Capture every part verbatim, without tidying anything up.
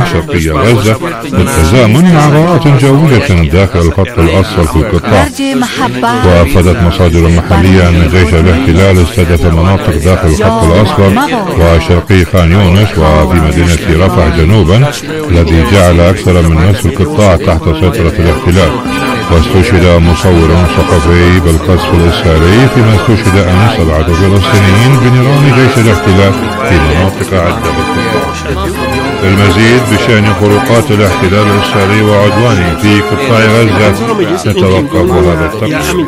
شرقي غزة بالتزامن مع غارات جوية داخل الخط الأصفر في القطاع. وأفادت مصادر محلية أن جيش الاحتلال استهدف مناطق داخل الخط الأصفر وشرقي خان يونس وفي مدينة رفح جنوبا، الذي جعل أكثر من نصف القطاع تحت سيطرة الاحتلال. واستشهد مصور صحفي بالقصف الإسرائيلي فيما استشهد أمس سبعة فلسطينيين بنيران جيش الاحتلال في مناطق عدة بالقطاع. المزيد بشأن خروقات الاحتلال الإسرائيلي وعدوانه في قطاع غزة نتوقف هذا التقرير.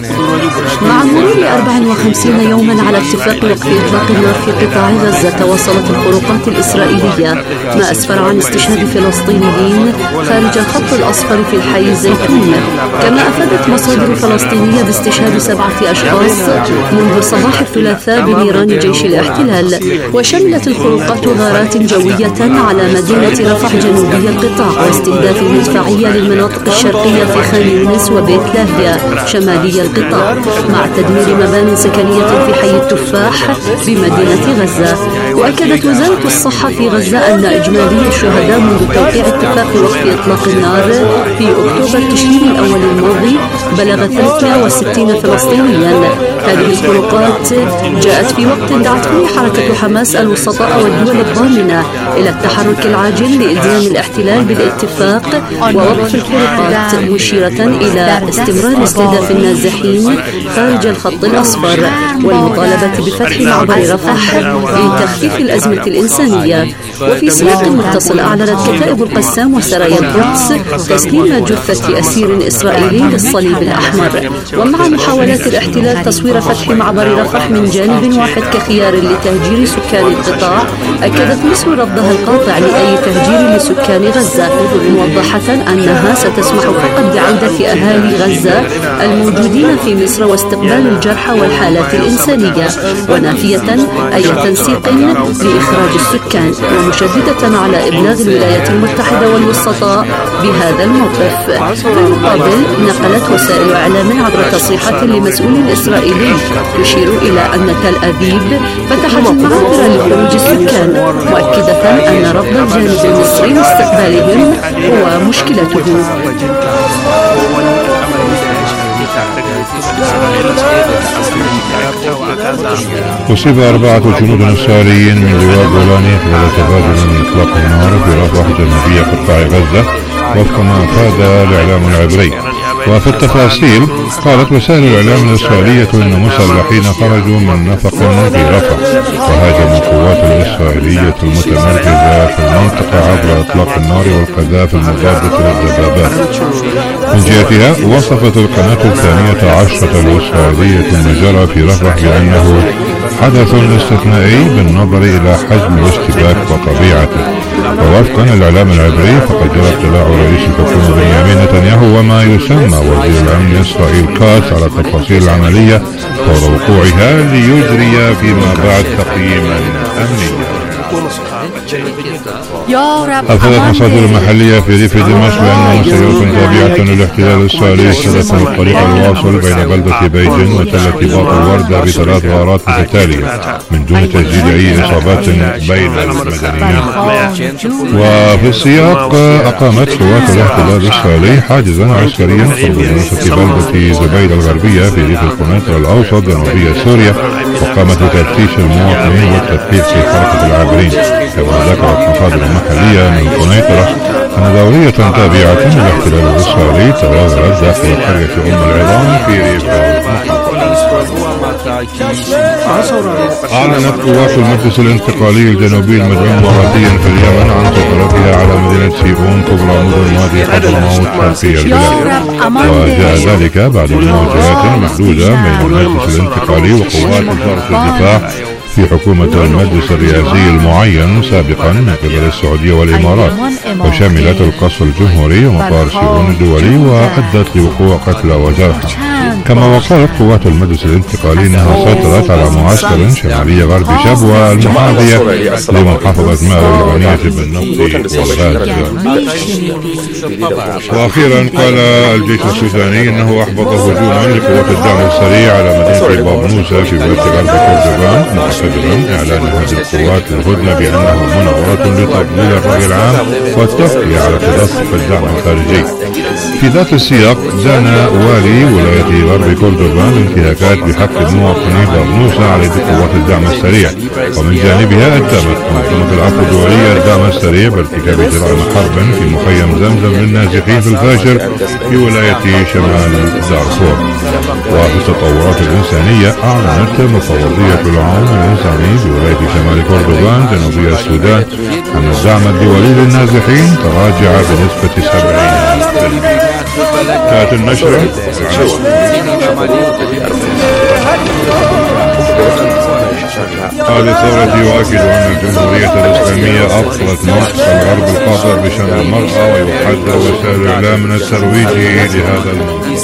مع مرور أربع وخمسين يوما على اتفاق وقف إطلاق النار في قطاع غزة، تواصلت الخروقات الإسرائيلية ما أسفر عن استشهاد فلسطينيين خارج الخط الأصفر في الحي الزيتون. كما أفادت مصادر فلسطينية باستشهاد سبعة أشخاص منذ صباح الثلاثاء بنيران جيش الاحتلال. وشملت الخروقات غارات جوية على مدينة رفح جنوبي القطاع واستهداف مدفعية للمناطق الشرقية في خان يونس وبيت لاهيا شمالي القطاع، مع تدمير مباني سكنية في حي التفاح بمدينة غزة. وأكدت وزارة الصحة في غزة أن إجمالي الشهداء منذ توقيع اتفاق وقف إطلاق النار في أكتوبر تشرين الأول الماضي بلغ ثلاثمائة وستين فلسطينيا. هذه الخروقات جاءت في وقت دعت فيه حركة حماس الوسطاء والدول الضامنة إلى التحرك العاجل لإلزام الاحتلال بالاتفاق ووقف الخروقات، مشيرة إلى استمرار استهداف النازحين خارج الخط الأصفر والمطالبة بفتح معبر رفح لتخفيف الأزمة الإنسانية. وفي سياق متصل أعلنت كتائب القسام وسرايا القدس تسليم جثة أسير إسرائيلي للصليب الأحمر. ومع محاولات الاحتلال تصوير فتح معبر رفح من جانب واحد كخيار لتهجير سكان القطاع، أكدت مصر رفضها القاطع لأي تهجير لسكان غزة، موضحة أنها ستسمح فقط بعودة أهالي غزة الموجودين في مصر واستقبال الجرحى والحالات الإنسانية، ونافية أي تنسيق لإخراج السكان، ومشددة على إبلاغ الولايات المتحدة والوسطاء بهذا الموقف. بالمقابل نقلت وسائل إعلام عبر تصريحات لمسؤول إسرائيلي يشير إلى أن تل أبيب فتحت المعابر لخروج السكان، مؤكدة أن رفض الجانب المصري لاستقبالهم هو مشكلته. أصيب أربعة جنود إسرائيليين من لواء جولاني خلال تبادل من إطلاق النار في رفح جنوبية قطاع غزة وفق ما أفاد الإعلام العبري. وفي التفاصيل قالت وسائل الإعلام الإسرائيلية أن مسلحين خرجوا من نفق في رفح وهاجموا القوات الإسرائيلية المتمركزة في المنطقة عبر إطلاق النار والقذائف المضادة للدبابات. من جهتها وصفت القناة الثانية عشرة الإسرائيلية ما جرى في رفح بأنه حدث استثنائي بالنظر إلى حجم الاشتباك وطبيعته. ووفقا للإعلام العبري فقد جرى اطلاع رئيس الحكومة بنيامين نتنياهو وما يسمى وزير الأمن إسرائيل كاتس على تفاصيل العملية فور وقوعها ليجري فيما بعد تقييما أمنيا. أفادت مصادر محلية في ريف دمشق بأن مسيرة تابعة للاحتلال الإسرائيلي استهدفت الطريق الواصل بين بلدة بيجن وتلة باط الوردة بثلاث غارات متتالية من دون تسجيل أي إصابات بين المدنيين. وفي السياق أقامت قوات الاحتلال الإسرائيلي حاجزا عسكريا قرب منصة بلدة زبيدة الغربية في ريف القنيطرة الأوسط جنوبية سوريا، وقامت بتفتيش المواطنين والتدقيق في حركة العابرين. كما ذكرت مصادر محلية من القنيطرة أن دورية تابعة للاحتلال الإسرائيلي تغادرت داخل قرية أم العظام في ريف أعلنت قوات المجلس الانتقالي الجنوبي المدعوم مراتيا في اليمن عن سيطرتها على مدينة سيئون كبرى مدن وادي حضرموت شرقي البلاد، وجاء ذلك بعد مواجهات محدودة بين المجلس الانتقالي وقوات وزارة الدفاع في حكومة المجلس الرئاسي المعين سابقا من قبل السعودية والإمارات، وشملت القصر الجمهوري ومطار سيئون الدولي وأدت لوقوع قتلى وجرحى. كما وقالت قوات المجلس الانتقالي أنها سيطرت على معسكر شمالي غرب شبوة المحاذية لمحافظة مأرب الغنية بالنفط والغاز. وأخيرا قال الجيش السوداني أنه أحبط هجوما لقوات الدعم السريع على مدينة بابنوسة في ولاية غرب كردفان، معتبرا إعلان هذه القوات للهدنة بأنه مناورة لتضليل الرأي العام والتغطية على تدفق الدعم الخارجي. في ذات السياق دان والي ولاية غرب كردفان الانتهاكات بحق مواطني بابنوسة على يد قوات الدعم السريع، ومن جانبها اتهمت منظمة العفو الدولية الدعم السريع بارتكاب جرائم حرب في مخيم زمزم للنازحين في الفاشر في ولاية شمال دارفور. وفي التطورات الإنسانية أعلنت مفوضية العون الإنساني بولاية شمال كردفان جنوبية السودان أن الدعم الدولي للنازحين تراجع بنسبة سبعين بالمئة. كانت النشرة هذه ثورة يؤكد أن الجمهورية الإسلامية أبطلت نقص الغرب القاطر بشأن المرأة ويحذر وسائل الإعلام من الترويج لهذا الموضوع.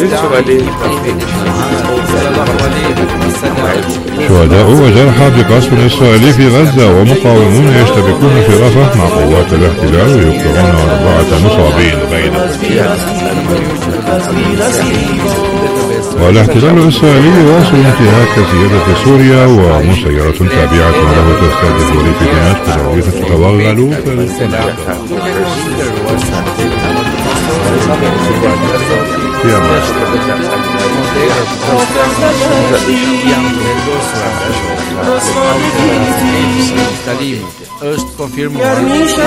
شهداء وجرحى بقصف إسرائيلي في غزة ومقاومون يشتبكون في رفح مع قوات الاحتلال ويقتلون أربعة مصابين بينهم. والاحتلال الإسرائيلي يواصل انتهاك سيادة سوريا ومسيرة تابعة له تستهدف وليفتات قضائية تتوغل في القناة. është konfirmuar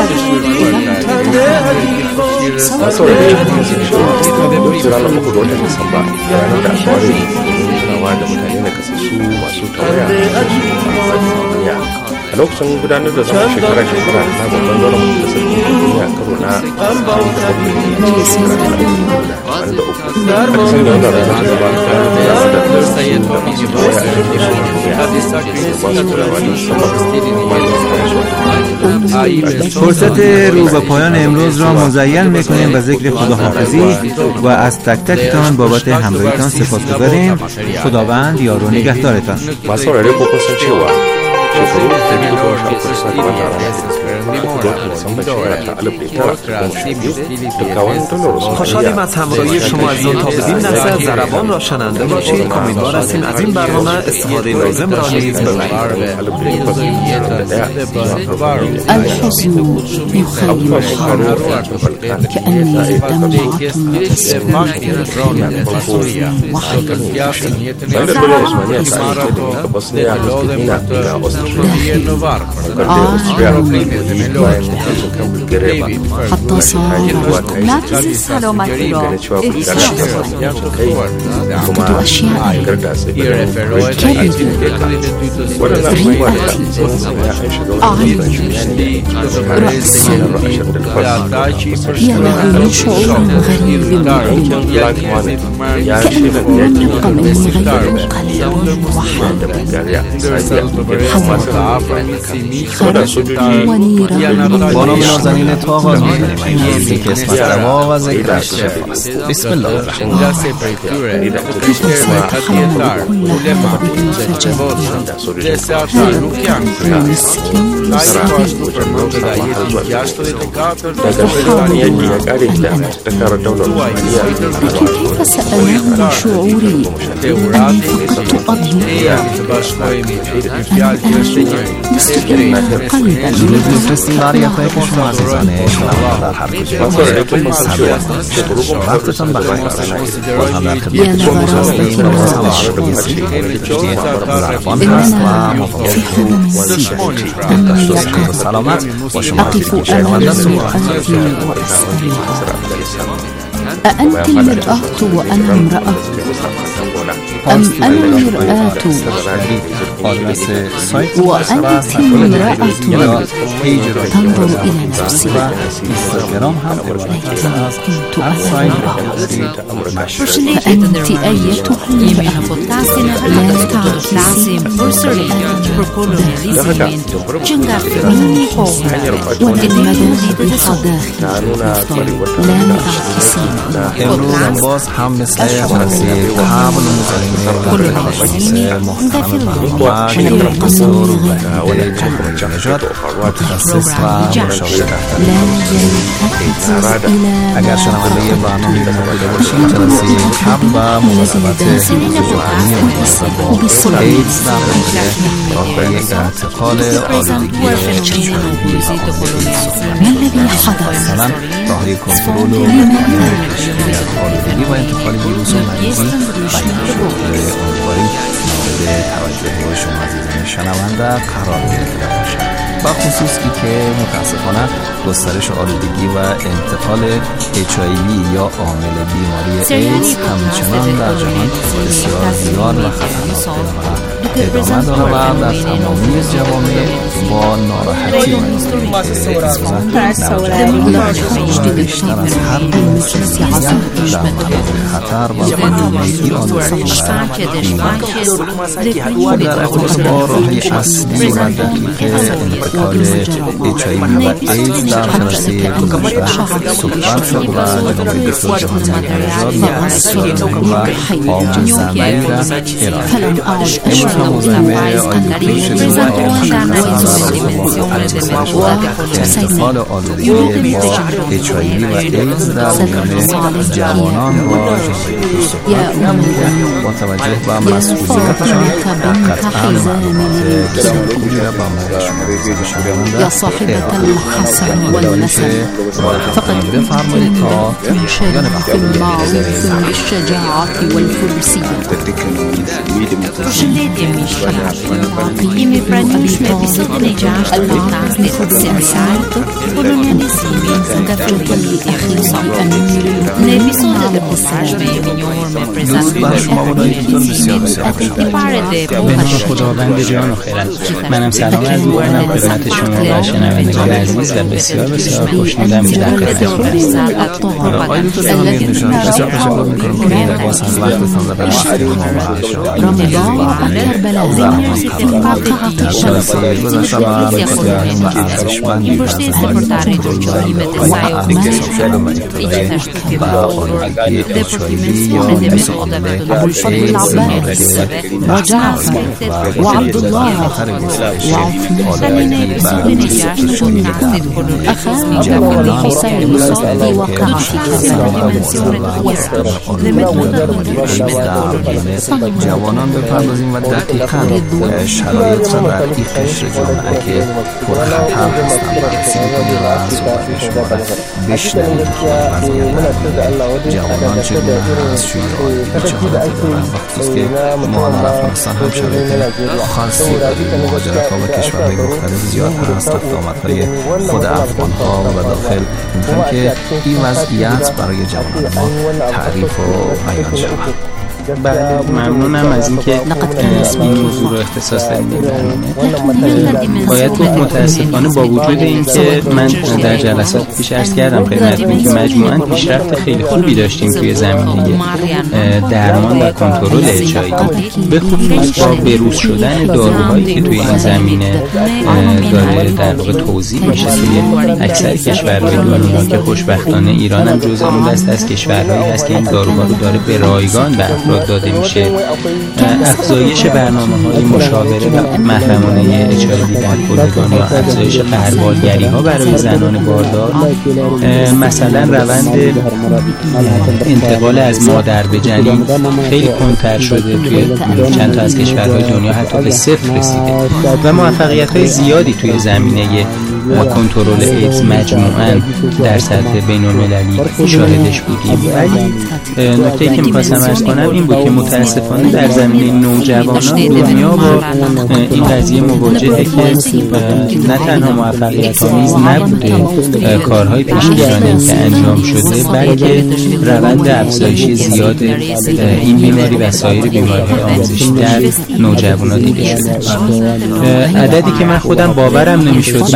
a lokacin gudanar da zaman shekara-shekara na babban zauren majalisar duniya karo na فرصت رو به پایان امروز را مزین میکنیم به ذکر خداحافظی و از تک تکتان بابت همراهیتان سپاسگزاریم. خداوند یار و نگهدارتان. shekaru da biyu da sha kusa da wata rana a kudu Disamba shekara ta alif da tara da goma sha biyu dukkan دلار خوشحالیم از همراهی شما از اون تا بدین لحظه ضربان را شنونده باشید. امیدوار هستیم از این برنامه استفاده لازم را نیز ببرید. الحزن يخيم الحرب كأني دمعة تسمع حتى صار مركز سلامتی را أفقد أشياء كبدي رئتي أعيني رأسي ينال شعور غريب مؤلم كأنه لم يبق مني غير قلب وحد با نام نازنین تو آغاز می‌کنیم. این قسمت دوا و ذکر شفاست. بسم الله الرحمن الرحیم. كيف سأنام شعوري أني فقدت أبي لست قلبا میفرستیم برای خواهی که شما عزیزان شما در هر کجا وقتتان بخیر. باز هم در خدمت شما هستیم و سلام ضربان هست و مفاقات سلامت با شما شنونده أأنت المرأة وأنا امرأة أم أنا المرآة وأنت امرأة تنظر إلى نفسي كنت أنا فأنت أيتها المرأة لا تعصي والمدن الحداخل لا امروز باز هم مثل جلسه قبل مزاحمه برنامه محترم برنامه دکتر جهان نژاد متخصص و مشاور دفتر اگر شنونده برنامه مورد باشید جلسه قبل و مناسبت جهانی با ایدز در رابطه انتقال آلودگی مثلا راهی کنترل و آلودگی و انتقال ویروس و مریضی بیان شده. امیدواریم مورد توجه شما عزیزان شنونده قرار گرفته باشد. با خصوص ای که متاسفانه گسترش آلودگی و انتقال اچ آی وی یا عامل بیماری ایدز همچنان در جهان بسیار زیاد و خطرناک ادامه داره و در تمامی جوامع با ناراحتی و بیشتر از هر در خطر و بیماری آلودگی در ارتباط با راهی اصلی و دقیق انتقال اچ آی وی و ایدز در جلسه گذشته صحبت شد و جناب دکتر جهان نژاد یک تصویر و آموزنامه‌ای را ارائه کرد. امروز هم مزاحم آقای دکتر شدیم و انتقال آلودگی با اچ آی وی و ایدز در میان جوانان و با توجه به مسئولیتشان قطعا معلومات بسیار خوبی را با ما يا صاحبة المحاسن والنسب فقد بفرمایید تا شرف الماضي بالشجاعة والفروسية Procedete mișcare. Imipranici me episode de geaști fantastic sensato colonialisimi da filmul اخلاص امیر نه episode de passage me minior me present به خداوند جان و خیرت. منم سلام عرض می‌کنم خدمت شما و شنوندگان عزیز و بسیار بسیار خوشنودم که در خدمت آقای دکتر جهان نژاد بسیار تشکر می‌کنم که باز هم وقتتان را به در جلسه گذشته و مقداریم و ارزشمندی برزنده و اهمیت شدن و ابتدای و آلودگی اچ آی وی یا مسائل ایدز و جعفر و عبدالله آلودگی و جوانان جوانان بپردازیم و دقیقاً شرایط را در این قشر جامعه که پرخطر هستند بررسی کنیم و صحبت شما را بشنویم که وضعیت جوانان چگونه هست، شوی آلودگی چه حالتی دارند و خصوص که ما هم در افغانستان هم شرایط خاصی داریم. مهاجرت‌ها و کشورهای مختلف زیاد هست، رفت آمدهای خود افغان‌ها و داخل ممکن که این وضعیت برای جوانان ما تعریف و بیان شود. بله، ممنونم از اینکه این موضوع رو اختصاص دادید. باید گفت متاسفانه با وجود اینکه من در جلسات پیش عرض کردم خدمتتون که مجموعاً پیشرفت خیلی خوبی داشتیم توی زمینه درمان و کنترل اچ آی وی، به خصوص با بروز شدن داروهایی که توی این زمینه داره در واقع توزیع میشه توی اکثر کشورهای دنیا که خوشبختانه ایران هم جزو اون دسته از کشورهایی هست که این داروها رو داره به رایگان به افراد داده میشه. افزایش برنامه‌های مشاوره و محرمانه اچ آی وی در کودکان یا افزایش قهربالگری ها برای زنان باردار، مثلا روند انتقال از مادر به جنین خیلی کمتر شده توی چند تا از کشورهای دنیا، حتی به صفر رسیده و موفقیت‌های زیادی توی زمینه کنترل ایدز مجموعاً در سطح بین‌المللی شاهدش بودیم. ولی نکته‌ای که می‌خواستم عرض کنم این بود که متاسفانه در زمینه نوجوانان دنیا با این قضیه مواجهه که نه تنها موفقیت‌آمیز نبوده کارهای پیشگیرانه‌ای که انجام شده، بلکه روند افزایشی زیاد این بیماری و سایر بیماری‌های آموزشی در نوجوانان دیده شده. عددی که من خودم باورم نمی‌شد بعد سرچ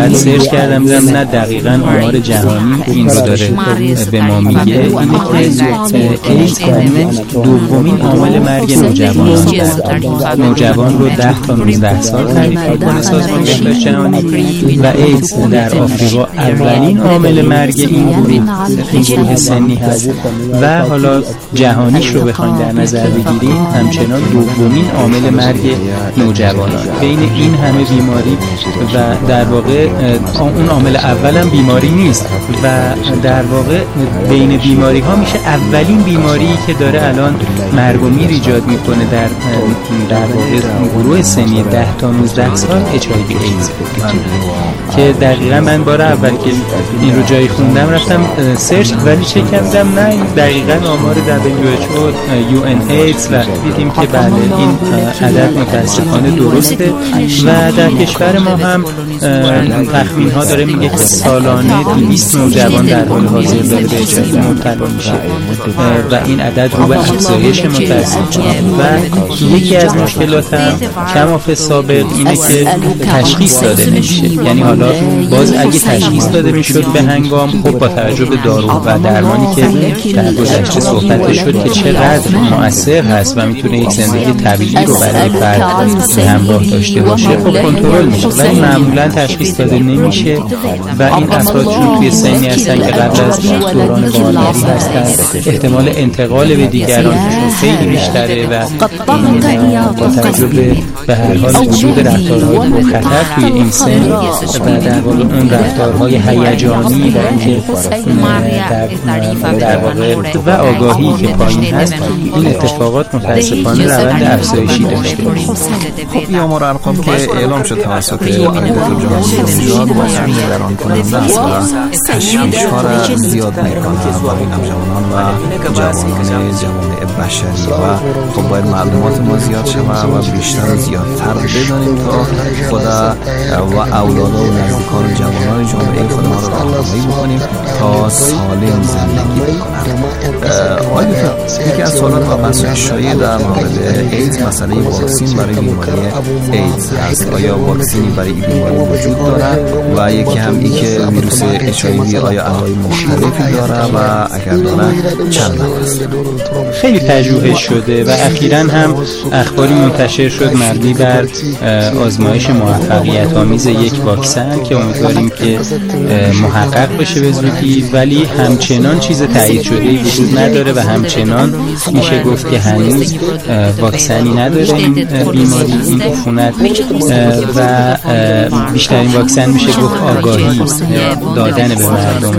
سرچ کردم دیدم نه دقیقاً آمار جهانی این رو داره به ما میگه، اینه که ایدز دومین عامل مرگ نوجوانان در نوجوان رو ده تا نوزده سال تعریف میکنه سازمان بهداشت جهانی و ایدز در آفریقا اولین عامل مرگ این گروه سنی هست و حالا جهانیش رو بخوایم در نظر بگیریم همچنان دومین عامل مرگ نوجوانان. بین این همه بیماری و در واقع اون عامل اول هم بیماری نیست و در واقع بین بیماری ها میشه اولین بیماری که داره الان مرگ و میر ایجاد میکنه در در واقع گروه سنی ده تا نوزده سال اچ آی وی ایدز که دقیقا من بار اول که این رو جایی خوندم رفتم سرچ ولی چک کردم نه دقیقا آمار دبلیو اچ او یو ان ایدز و دیدیم که بله این عدد متاسفانه درسته و در کشور ما هم تخمین ها داره میگه که سالانه دویست نوجوان در حال حاضر داره به اچ آی وی مبتلا میشه و این عدد رو به افزایش متاسفانه و یکی از مشکلات هم کماف سابق اینه که تشخیص داده نمیشه. یعنی حالا باز اگه تشخیص داده میشد به هنگام خب با توجه به دارو و درمانی که در گذشته صحبت شد که چقدر مؤثر هست و میتونه یک زندگی طبیعی رو برای فرد همراه داشته باشه خب کنترل میشه ولی معمولا تشخیص داده نمیشه و این افراد چون توی سنی هستن که قبل از دوران بالغی هستن احتمال انتقال به دیگرانشون خیلی بیشتره و با توجه به هر حال وجود رفتارهای پرخطر توی این سن و در واقع اون رفتارهای هیجانی و اینکه در واقع و آگاهی که پایین هست این اتفاقات متاسفانه روند افزایشی داشته. خب این آمار ارقام که اعلام شد توسط آقای دکتر جهانی نژاد باید نگران کننده است و تشویش‌ها را زیاد می‌کند برای نوجوانان و جوانان جوامع بشری و خب باید معلومات ما زیاد شود و بیشتر و زیادتر بدانیم تا خدا و اولاد و نزدیکان جوانان جامعه خود ما را راهنمایی بکنیم تا سالم زندگی بکنند. آقای دکتر یکی از سوالات و مسائل شایع در مورد ایدز مسئله واکسین برای بیماری ایدز است. آیا واکسینی برای این بیماری وجود دارد و یکی هم این که ویروس اچ آی وی آیا انواع مختلفی دارد و اگر دارد چند نوع است؟ خیلی پژوهش شده و اخیراً هم اخباری منتشر شد مبنی بر آزمایش موفقیت آمیز یک واکسن که امیدواریم که محقق بشه به زودی ولی همچنان چیز تایید شده‌ای وجود نداره و همچنان میشه گفت که هنوز واکسنی نداره این بیماری این عفونت و بیشترین واکسن میشه گفت آگاهی دادن به مردم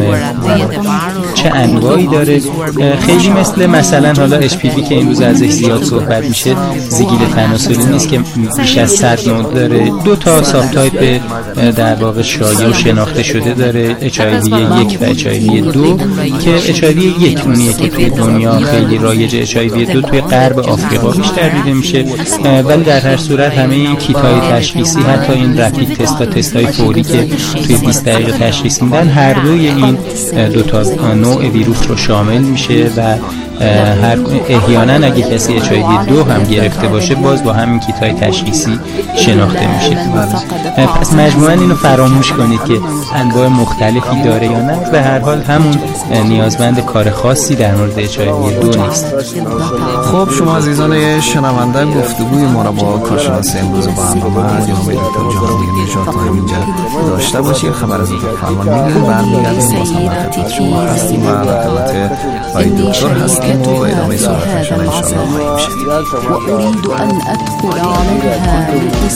چه انواعی داره. خیلی مثل مثلا حالا اچ پی وی که این روز ازش زیاد صحبت میشه زیگیل تناسلی نیست که بیش از صد نوع داره. دو تا ساب تایپ در واقع شایع و شناخته شده داره اچ آی وی یک و اچ آی وی دو که اچ آی وی یک اونیه که توی دنیا خیلی رایج اچ آی وی دو توی غرب آفریقا بیشتر دیده میشه ولی در هر صورت همه این کیت های تشخیصی حتی این رپید تست و تست های فوری که توی بیست دقیقه تشخیص میدن هر دوی این دو تا نوع ویروس رو شامل میشه و هر احیانا اگه کسی اچ آی وی دو هم گرفته باشه باز با همین کیت‌های تشخیصی شناخته میشه. پس مجموعاً اینو فراموش کنید که انواع مختلفی داره یا نه به هر حال همون نیازمند کار خاصی در مورد اچ آی وی دو نیست. خب شما عزیزان شنونده گفتگوی ما را با کارشناس امروز برنامه جناب دکتر جهانی نژاد تا اینجا داشته باشید. خبر از اینکه فرمان میگیره برمیگردیم باز هم در خدمت شما هستیم و در خدمت آقای دکتر هستیم و ادامه صحبتشون انشاءالله خواهیم شنید. وأريد أن أدخل عليها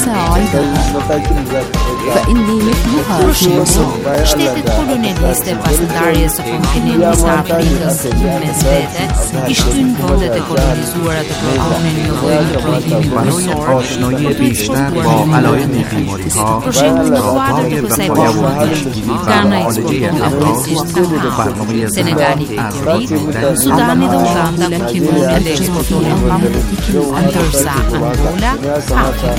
لأساعدها فإني مثلها في مصر. Shtetet kolonialiste pasëndarjes së kontinentit afrikës me vete i shtyn vendet e kolonizuara të përpunin nevojën e trajtimit آشنایی بیشتر با علائم بیماری‌ها راههای وقایع Ghana eksporton afrikisht kahamë, Senegali Kuri, Sudani dhe Uganda Kimunet eksporton ndërsa Angola kafe.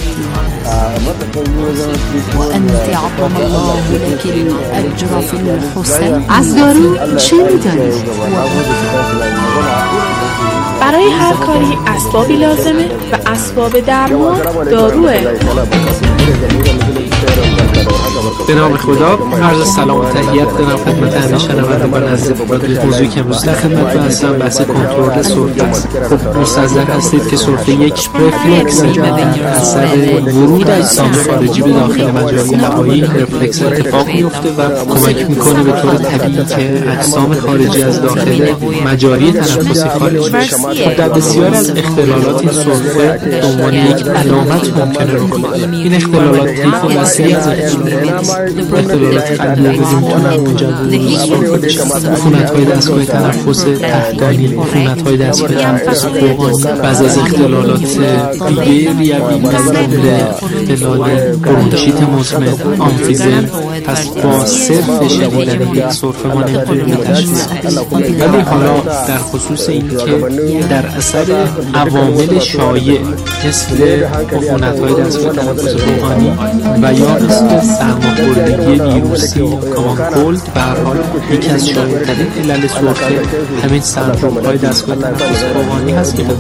وأنت عظم الله لك الأجر في الحسن. از دارو چه می‌دانید؟ برای هر کاری اسبابی لازمه و اسباب درمان داروه. به نام خدا، عرض سلام و تحیت دارم خدمت همه شنوندگان عزیز. موضوعی که امروز در خدمتتون هستم بحث کنترل سرفه است. خب مستحضر هستید که سرفه یک رفلکس در اثر ورود اجسام خارجی به داخل مجاری هوایی رفلکس اتفاق میفته و کمک میکنه به طور طبیعی که اجسام خارجی از داخل مجاری تنفسی خارج بشه. خب در بسیار از اختلالات این سرفه به عنوان یک علامت ممکنه رخ بده. این اختلالات طیف وسیعی از اختلالات اختلالات قلبی میتونن منجر به سرفه بشن. عفونت‌های دستگاه تنفس تحتانی، عفونت‌های دستگاه تنفس فوقانی، بعضی از اختلالات دیگه ریوی از جمله اختلال برونشیت مزمن، آمفیزم. پس با صرف شنیدن یک سرفه ما نمیتونیم تشخیص بدیم. ولی حالا در خصوص این که در اثر عوامل شایع مثل عفونت‌های دستگاه تنفس فوقانی و یا مثل سرماخوردگی ویروسی کامان کولد، به هر حال یکی از شایع‌ترین علل سرفه همین سندروم‌های دستگاه تنفس فوقانی هست که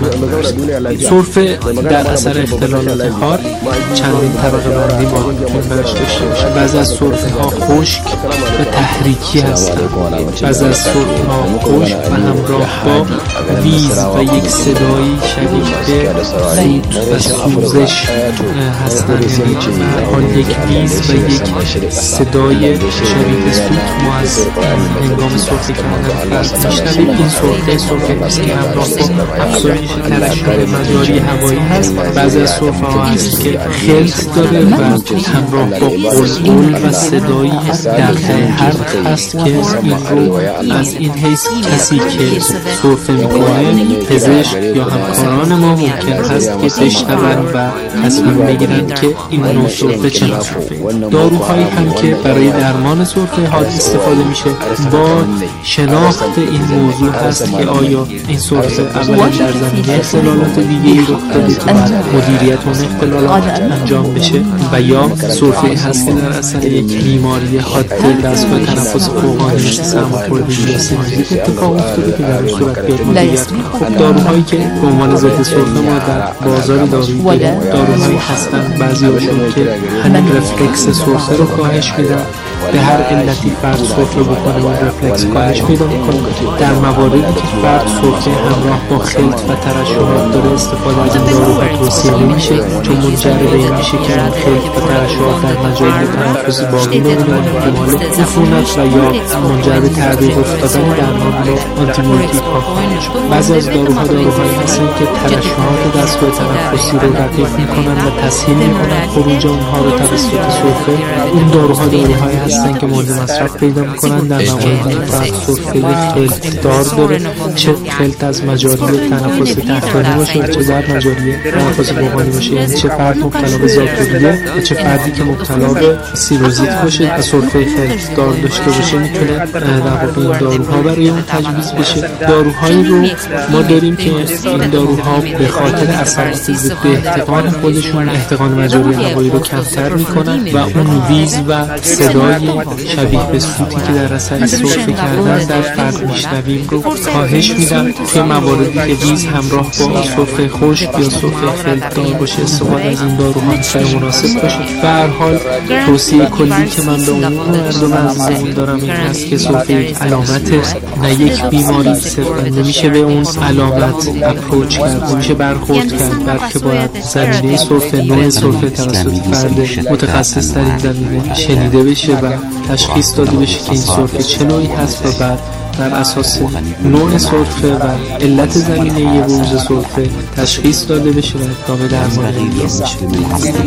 سرفه در اثر اختلالات حاد چندین طبقه بندی ما میتونیم برش داشته باشیم. بعضی از سرفه ها خشک و تحریکی هستند، بعضی از سرفه ها خشک و همراه با ویز و یک صدایی شبیه به سوت و سوزش هستند. یعنی به هر حال یک ویز و یک صدای شبیه به سوت ما از هنگام سرفه کردن میشنویم. این سرفه سرفه است که همراه با افزایش ترشح مجاری هوایی هست. بعضی از سرفه ها هست که خلط داره و همراه با قلقل و صدایی در حرف هست که این رو از این حیث کسی که سرفه میکنه، پزشک یا همکاران ما ممکن هست که بشنون و تصمیم بگیرن که این نوع سرفه چه نوع سرفه. داروهایی هم که برای درمان سرفه حاد استفاده میشه با شناخت این موضوع هست که آیا این سرفه اولا در زمینه اختلالات دیگه‌ای رخ داده که مدیریت اون اختلالات انجام بشه و یا سرفه هست که در اثر یک بیماری حاد دستگاه تنفس فوقانی مثل سرماخوردگی یا سینوزیت اتفاق افتاده که در صورت بیاد مدیریت کنه. خب داروهایی که به عنوان ضد سرفه ما در بازار دارویی داریم، داروهایی هستن بعضی‌هاشون که همین رفلکس سرفه رو کاهش میدن. به هر علتی فرد سرفه بکنه و رفلکس کاهش پیدا میکنه. در مواردی که فرد سرفه همراه با خلط و ترشحات داره استفاده از این داروها توصیه نمیشه، چون منجر به این میشه که این خلط و ترشحات در مجاری تنفسی باقی بمونه و احتمال عفونت و یا منجر به تعویق افتادن درمان با آنتیبیوتیک ها خواهد شد. بعضی از داروها داروهایی هستن که ترشحات دستگاه تنفسی رو رقیق میکنن و تسهیل میکنن خروج اونها رو توسط سرفه. این داروها داروهایی هستن که مورد مصرف پیدا میکنن در مواردی که فرد سرفه خلط دار داره، چه خلط از مجاری تنفس تحتانی باشه چه در مجاری تنفس فوقانی باشه. یعنی چه فرد مبتلا به ذات‌الریه و چه فردی که مبتلا به سیروزیت باشه و سرفه خلط دار داشته باشه میتونه در واقع این داروها برای اون تجویز بشه. داروهایی رو ما داریم که این داروها به خاطر اثرات ضد احتقان خودشون احتقان مجاری هوایی رو کمتر میکنن و اون ویز و صدای شبیه به سوتی که در اثر سرفه کردن در فرد میشنویم رو کاهش میدن. توی مواردی که ویز همراه با سرفه خشک یا سرفه خلط دار باشه استفاده از این داروها خیلی مناسب باشه. به هر حال توصیه کلی که من به عموم مردم عزیزمون دارم این است که سرفه یک علامت نه یک بیماری، صرفا نمیشه به اون علامت اپروچ کرد، نمیشه برخورد کرد، بلکه باید زمینه سرفه، نوع سرفه توسط فرد متخصص در این زمینه شنیده بشه و تشخیص داده بشه که این سرفه چه نوعی هست و بعد بر اساس نوع سرفه و علت زمینه بروز سرفه تشخیص داده بشه و اقدام درمانی انجام بشه.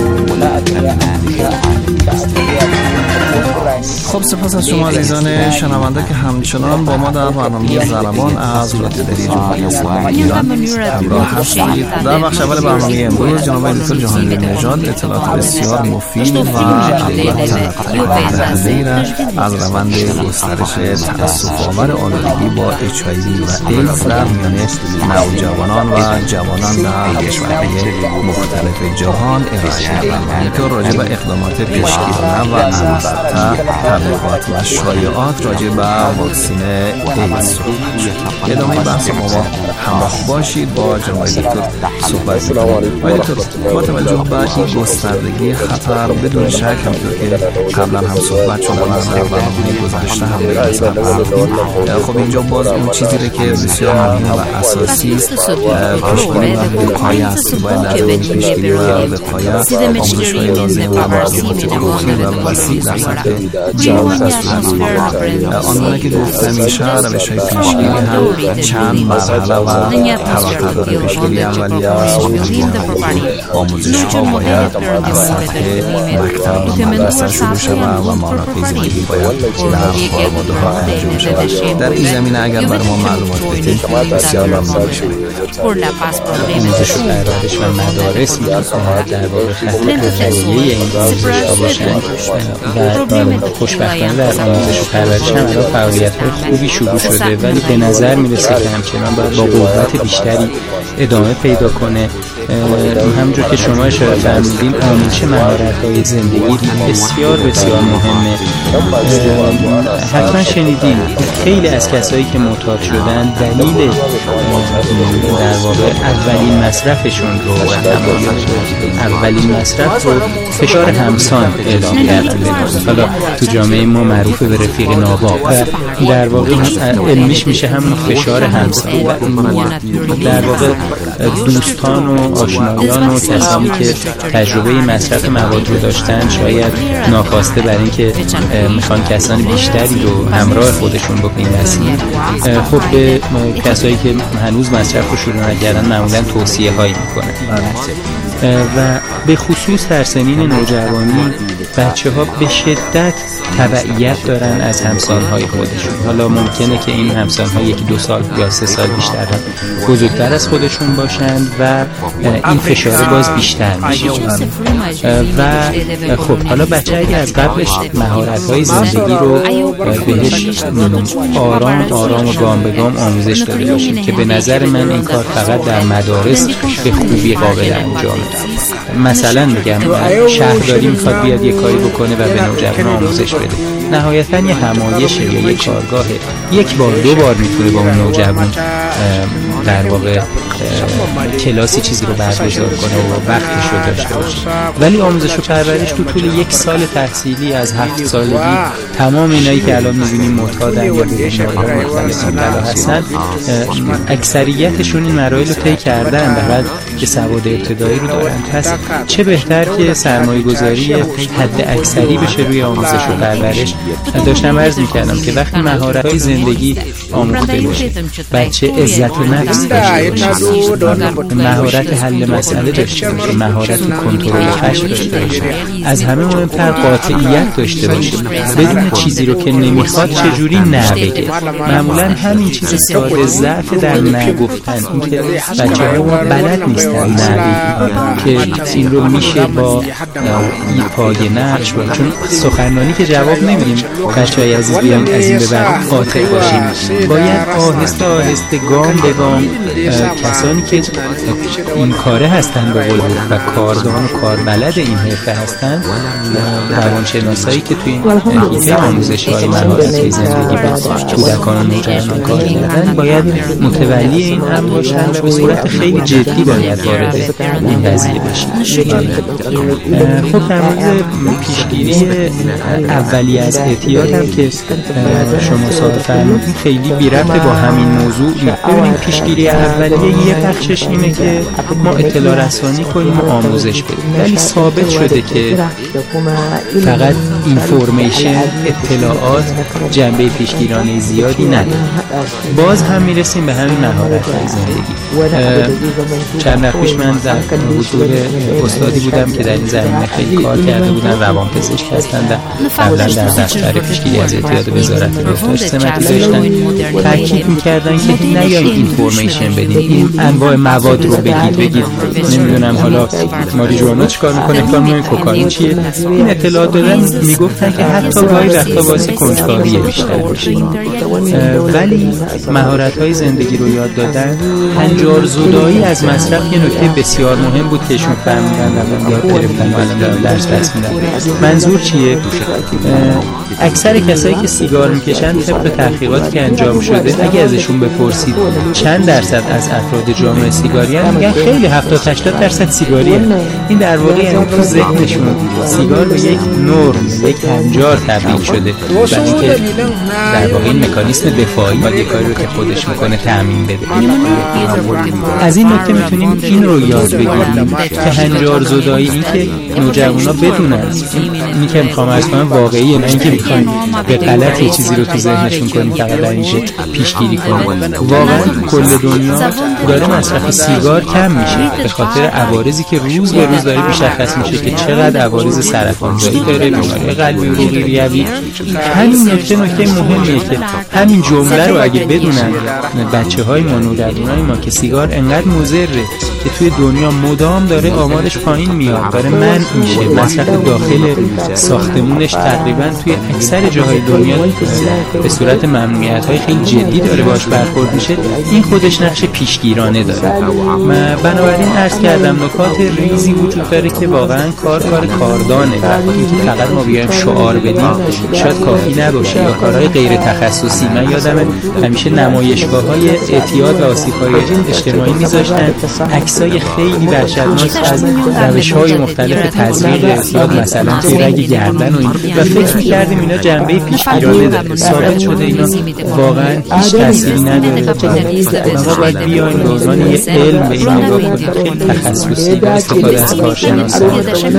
خب سپاس از شما عزیزان شنونده که همچنان با ما در برنامه ضربان از رادیو ایران همراه هستید. در بخش اول برنامه امروز جناب دکتر جهانگیر نژاد اطلاعات بسیار مفید و البته غیر از روند گسترش تأسف‌آور آلودگی با اچ آی وی و ایدز در میان نوجوانان و جوانان در کشورهای مختلف جهان ارائه کردند که راجع به اقدامات پیشگیرانه و البته تبلیغات و شایعات راجع به واکسن ایدز. ادامه بحث ما همراه باشید با جناب دکتر صحبت کنیم. آقای دکتر، با توجه به این گستردگی خطر بدون شک همونطور که قبلا هم صحبت شده و در برنامه گذشته هم به این صحبت، خب اینجا باز اون چیزی رو که بسیار مهمه و اساسی پیشگیری و وقایه است. باید در این پیشگیری و وقایه آموزش‌های لازم و معلومات گروهی و وسیع در سطح جامعه صورت. آنگونه که گفتم میشه روش‌های پیشگیری هم چند مرحله و طبقه داره. پیشگیری اولیه آموزش‌ها باید از سطح مکتب و مدرسه شروع شود و مهارت‌های زندگی باید در خانواده‌ها انجام شود. در این زمینه اگر برای ما معلومات بدید بسیار ممنون می‌شیم. آموزش و پرورش و مدارس در واقع خط اولیه این آموزش‌ها باشند و خوشبختانه در آموزش و پرورش هم الان فعالیت‌های خوبی شروع شده، ولی به نظر میرسه که همچنان باید با قدرت بیشتری ادامه پیدا کنه. همونجور که شما اشاره فرمودین آموزش مهارت‌های زندگی بسیار بسیار مهمه. حتما شنیدین خیلی از کسایی که معتاد شدن دلیل در واقع اولین مصرفشون رو و اولین مصرف رو فشار همسان اعلام کردن. حالا تو جامعه ما معروف به رفیق ناباب و در واقع علمیش میشه همون فشار همسان. در واقع دوستان و آشنایان و کسانی که تجربه مصرف مواد رو داشتن شاید ناخواسته برای اینکه میخوان کسان بیشتری رو همراه خودشون بپیوندن، خب به کسایی که هنوز مصرف رو شروع نکردن معمولا توصیه هایی میکنن و به خصوص در سنین نوجوانی بچه ها به شدت تبعیت دارن از همسانهای خودشون. حالا ممکنه که این همسانها یکی دو سال یا سه سال بیشتر هم بزرگتر از خودشون باشند و این فشار باز بیشتر میشه و خب حالا بچه اگه از قبلش مهارت‌های زندگی رو بهش آرام آرام و گام به گام آموزش داده باشیم که به نظر من این کار فقط در مدارس به خوبی قابل انجامه. مثلا میگم شهرداری میخواد بیاد یه کاری بکنه و به نوجوان آموزش بده، نهایتا یه همایش یا یه کارگاه یک بار دو بار میتونه با اون نوجوان در واقع کلاسی چیزی رو برگزار کنه و وقتش رو داشته باشه. ولی آموزش و پرورش تو طول یک سال تحصیلی از هفت سالگی تمام اینایی که الان میبینیم معتادن یا به بیماری‌های مختلف مبتلا هستن اکثریتشون این مراحل رو طی کردن و بعد که سواد ابتدایی رو دارن. پس چه بهتر که سرمایه گذاری حد اکثری بشه روی آموزش و پرورش. داشتم عرض میکردم که وقتی مهارت‌های زندگی آموخته بشه، بچه عزت نفس داشته باشه، مهارت حل مسئله داشته باشه، مهارت کنترل خشم داشته باشه، از همه مهمتر قاطعیت داشته باشه، بدون چیزی رو که نمیخواد چجوری نه بگه. معمولا همین چیز ساده ضعف در نگفتن، این که بچه ها بلد نیستن نه که این رو میشه با ایفای نقش باید. چون سخنرانی که جواب نمیدیم بچه های عزیز بیان از این به بعد قاطع باشیم، باید آهسته آهسته گام به گام کسانی که این کاره هستن به قول و کاردان و کاربلد این حرفه هستن، روانشناسایی که توی این حیطه آموزش های مهارت‌های زندگی به کودکان و نوجوانان کار کردن باید متولی این هم باشن و به صورت خیلی جدی باید وارد این قضیه بشن. خب در مورد پیشگیری اولیه از اعتیاد هم که شما ساده فرمودید خیلی بی ربط با همین موضوع. ببینید پیشگیری اولیه یه بخشش اینه که ما اطلاع رسانی کنیم و آموزش بدیم، ولی ثابت شده که فقط اینفورمیشن اطلاعات جنبه پیشگیرانه زیادی نداره. باز هم میرسیم به همین مهارت‌های زندگی. چند وقت پیش من در حضور استادی بودم که در این زمینه خیلی کار کرده بودن، روانپزشک هستن و قبلا در دفتر پیشگیری از اعتیاد وزارت بهداشت سمتی داشتن. تاکید می‌کردن که نیاین اینفورمیشن بدین، این انواع مواد رو بگید بگید نمیدونم حالا ماریجوانا چیکار میکنه، کار میکنه کوکائین چیه، این اطلاعات دادن. میگفتن که حتی گاهی وقتا باعث کنجکاوی بیشتر میشه. ولی مهارت‌های زندگی رو یاد دادن، هنجار زدایی از مصرف یه نکته بسیار مهم بود که ایشون فهمیدن و یاد گرفتن و الان دارن درس درس میدن. منظور چیه؟ اکثر کسایی که سیگار میکشن طبق تحقیقاتی که انجام شده اگه ازشون بپرسید چند درصد از افراد جامعه سیگاری هستن میگن خیلی هفتاد هشتاد درصد سیگاریه. این در واقع یعنی تو ذهنشون سیگار به یک نرم، یک هنجار تبدیل شده و اینکه در واقع این مکانیسم دفاعی و یک کاری رو که خودش میکنه تامین بده. از این نکته میتونیم این رو یاد بگیریم که هنجار زدایی، این که نوجوانا بدونن این که میخوام از کنم واقعیه، نه اینکه میخوایم به غلط یه چیزی رو تو ذهنشون کنیم فقط در این شکل پیشگیری کنیم. واقعا کل دنیا داره مصرف سیگار کم میشه به خاطر عوارضی که روز به روز داره مشخص میشه که چقدر عوارض سرطانزایی داره، بیماری قلبی و عروقی ریوی. همین نکته نکته مهمیه که همین جمله رو اگه بدونن بچه‌های ما، نوجوانای ما که سیگار انقدر مضره که توی دنیا مدام داره آمارش پایین میاد، داره منع میشه، مصرف داخل ساختمونش تقریبا توی اکثر جاهای دنیا به صورت ممنوعیت‌های خیلی جدی داره باش برخورد میشه، این خودش نقش پیشگیرانه داره. من بنابراین عرض کردم نکات ریزی وجود داره که واقعا کار کار کاردانه و اینکه فقط ما بیایم شعار بدیم شاید کافی نباشه یا کارهای غیر تخصصی. من یادمه همیشه نمایشگاه‌های اعتیاد و آسیب‌های اجتماعی می‌ذاشتن عکسای خیلی وحشتناک از روش‌های مختلف تزریق اعتیاد مثلا توی رگ گردن و این و فکر می‌کردیم اینا جنبه پیشگیرانه داره. ثابت شده اینا واقعا هیچ تأثیری نداره. ما باید بیایم به عنوان یه علم به این نگاه کنیم، خیلی تخصصی با استفاده از کارشناسان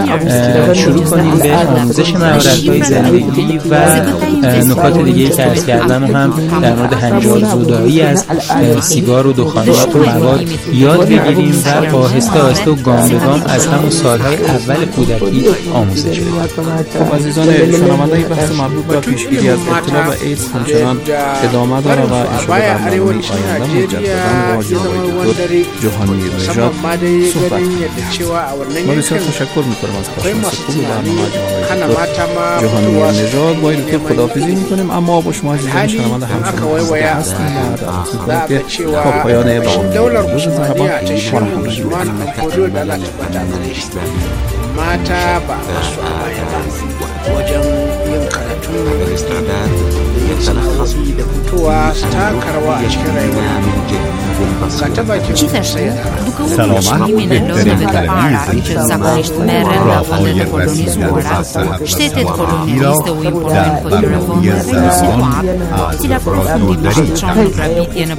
شروع کنیم به آموزش مهارت‌های زندگی و نکات دیگه‌ای که عرض کردم و هم در مورد هنجار زدایی از سیگار و دخانیات و مواد یاد بگیریم و آهسته آهسته و گام به گام از همون سالهای اول کودکی آموزش بدیم. خب عزیزان شنونده، این بحث مربوط به پیشگیری از ابتلا به ایدز همچنان ادامه داره و انشاءالله در برنامه آینده مجددا با جناب دکتر جهانی نژاد صحبت کنیم. ما بسیار تشکر میکنم از کارشناس خوب برنامه جناب دکتر جهانی نژاد. با این دکتر خداحافظی میکنیم، اما با شما عزیزان شنونده همچنان هستیم در که تا پایان برنامه روز زنبان mata ba su a baya ba wajen yin karatu da yin sana'o'i da fitowa su taka rawa a cikin rayuwar ga ta bakin سلامت بهترین کلمه زنی راههای رسیدن به صحت و سلامتی را در برنامه زنان از رادیو دریچه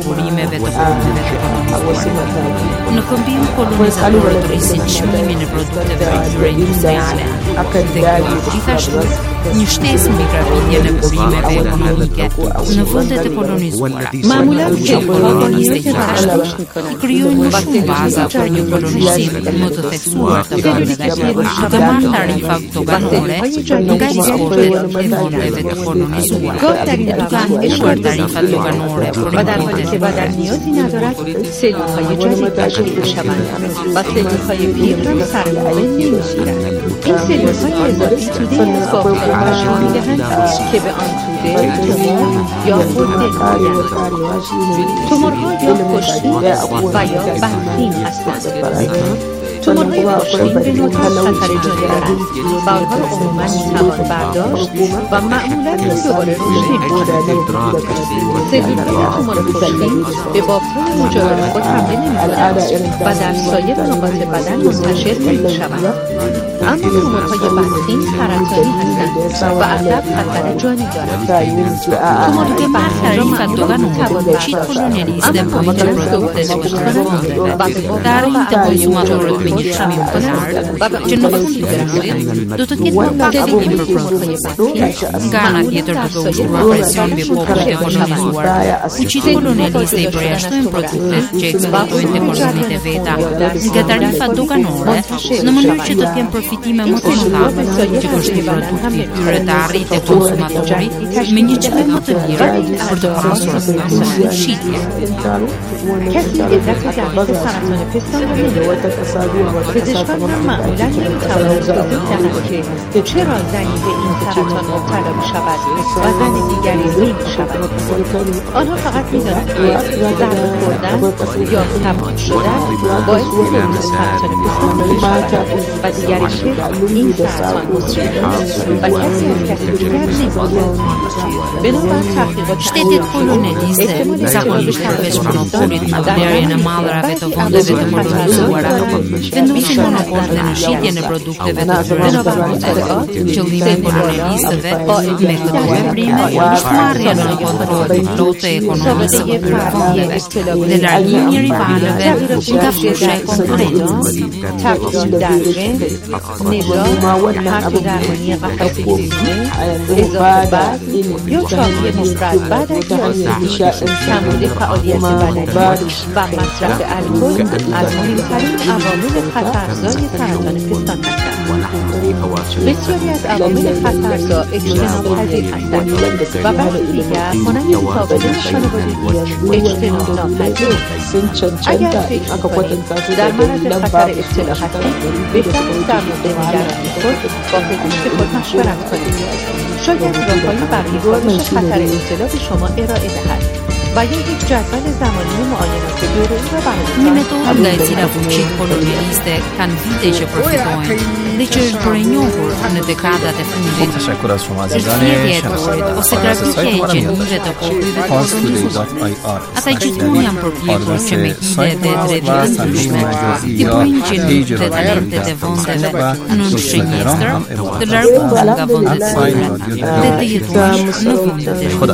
Non compiamo colonizzatori tourističnimi neproduktive industriale, gjithashtu një shtesë migravitje në burimeve ekonomike në vendet e kolonizuara. معمولا Kolonizë gjithashtu krijojnë më shumë baza për një kolonizim më të theksuar të vendeve, të marrë tarifa doganore nga eksportet e vendeve të kolonizuara, duke anëruar tarifat doganore për و در حالی که بدن نیازی ندارد سلولهای جدید تشکیل می‌شوند و سلولهای پیر را سرمایه نمی‌گیرند. این سلولهای اضافی توده ساختار تشکیل می‌دهند که به آن توده تومور یا غده می‌گویند. تومورها یا خشکی و یا بدخیم هستند. تومورهای خشکی به ندرت خطر جدی دارند و آنها را عموماً می‌توان برداشت و معمولاً دوباره رشد نمی‌کنند. سلولهای تومور خشکی به بافهای مجاور خود حمله نمی‌کنند و در سایر نقاط بدن منتشر نمی‌شوند. اما تومورهای بدخیم سرطانی هستند و اغلب خطر جانی دارند. Tumori martarifa doganore ci kolonialiste pojdzie produkty złożone dar konsumatorów mniejszymi imponar, që në fund të rastit do të ketë përpaktim një për prodhues. Nga ana tjetër do të ushtruar presion mbi popujt e kolonizuar. Fuqitë kolonialiste i përjashtojnë produktet që eksportojnë te kolonitë e veta nga tarifa doganore në mënyrë që të kenë përfitime më të mëdha që kushtojnë produkti i tyre të arrijë konsumatorit me një çmim më të mirë për të pasur shitje. کسی عدت ضعیف سرطان پستان را ندارد. پزشکان هم معمولا نمی‌توانند توضیح دهند که چرا زنی به این سرطان مبتلا می‌شود و زن دیگری نمی‌شود. آنها فقط می‌دانند که ضربه خوردن یا تبدیل شدن باعث بروز سرطان پستان می‌شود و دیگری شکل این سرطان و کسی از کسی دیگر نمی‌داند. بنابراین تحقیقات Shtetet kolonialiste zakonisht përveç monopolit deri në mallrave të vendeve të monopolizuara vendosin monopolin në shitjen e produkteve të tyre në vendeve. Qëllimi i kolonialistëve me këtë veprim është marrja në kontroll të plotë e ekonomisë së vendeve dhe largimi i rivalëve nga fusha e konkurrencës. تبدیل در رنج، نگاه، حرف درمانی قفسه فیزیکی، اضافه وزن یا چاقی مفرط بعد از رانندگی، کمبود فعالیت بدنی و مصرف الکل از مهمترین عوامل خطرزای سرطان پستان هستند. بسیاری از عوامل خطرزا اجتناب پذیر هستند و برخی دیگر مانند مقابله خانوادگی اجتناب ناپذیر. اگر فکر کنید در معرض خطر ابتلا هستید بهترین در مورد نگرانی خود با پزشک خود مشورت کنید. شاید راههایی برای کاهش خطر ابتلا به شما ارائه دهد و یا یک جدول زمانی معاینات دوره‌ای را براتون Një metodë nga e cila fuqit kolonialiste kanë vite që përfitojnë dhe që është bërë e njohur në dekadat e fundit. تشکر از شما Zgjidhja عزیزان e dhorit ose grafike e gjenive të popujve të kolonizuar. Ata gjithmonë janë përpjekur që me hile dhe drejtime të ndryshme të bëjnë gjenive dhe talentet e vendeve në shenjestër të largohen nga vendet e tyre dhe të jetojnë në vendet e tyre.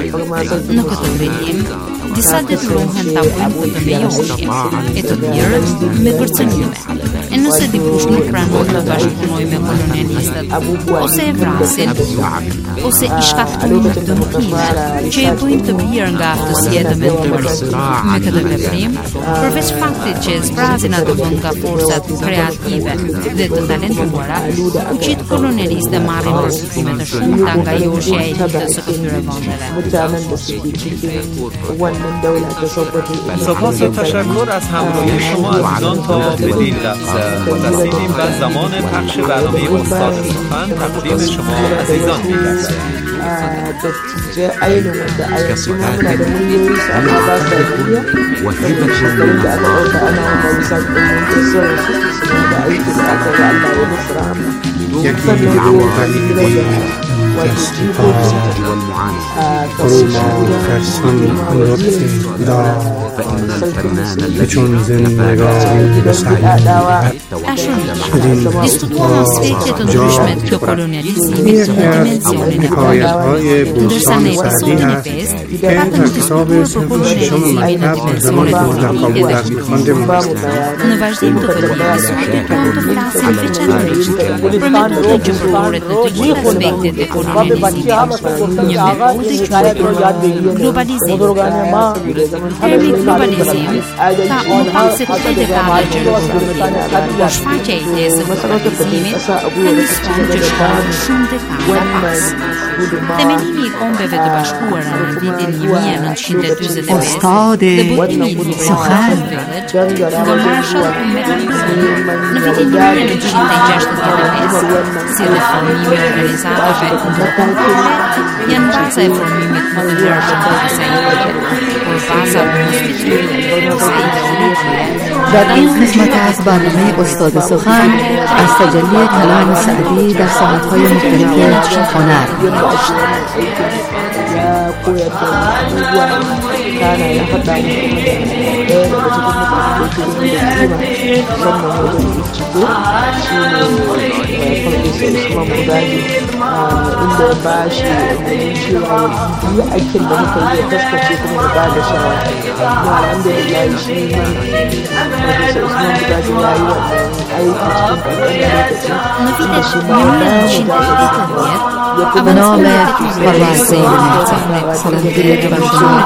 Në këtë drejtim, disa detyrohen ta bëjnë këtë me joshje, e të tjerët me kërcënime. E nëse dikush nuk pranon të bashkëpunojë me kolonialistët, ose e vrasin, ose i shkaktojnë dëmtime që e bëjnë të bjerë nga aftësia e të menduarit. Me këtë veprim, përveç faktit që e zbrazin atë vend nga forcat kreative dhe të talentuara, fuqitë kolonialiste marrin përfitime të shumta nga joshja e elitës së këtyre vendeve. سپاس و تشکر از همراهی شما عزیزان تا بدین لحظه رسیدیم و زمان پخش برنامه استاد سخن تقدیم شما عزیزان می‌گردد. چون زندگانی به Diskutuam aspekte të ndryshme të kjo kolonializmit në dimensionin e kombëtar, ndërsa në episodin e pesë patëm të diskutuar për kolonializmin në dimensionin ekonomik. Në vazhdim të këtij episodi do të flasim veçanërisht për metodën që përdoret në të gjithë aspektet e kolonializmit. Një metodë që quhet globalizim. Termi globalizim ka më pak se të dekada gjerëzore. Po shfaqja e idesë së globalizimit ka nisur që shkon shumë dekada pas. Themelimi i kombeve të bashkuara në vitin një mijë e nëntëqind e dyzet e pesë dhe botimi i Sokhan nga Marshall Mechanism në vitin një mijë e nëntëqind e gjashtëdhjetë e pesë, si dhe formimi i organizatave ndërkombëtare janë baza e formimit më të ndershëm të kësaj ideje. Por baza e konstituimit të kësaj ideje در این قسمت از برنامه استاد سخن از تجلی کلام سعدی در ساحت‌های مختلف هنر inda ba shi cewa yi aikin da muka yi taskace kuma da ba da shawara alhamdulillah shi ne Professor Usman Bugaji ya yi wannan aiki cikin ƙanƙanin lokaci Në vitet një mijë e nëntëqind e tetëdhjetë, به نام پروردگار مهربان سلام درود بر شما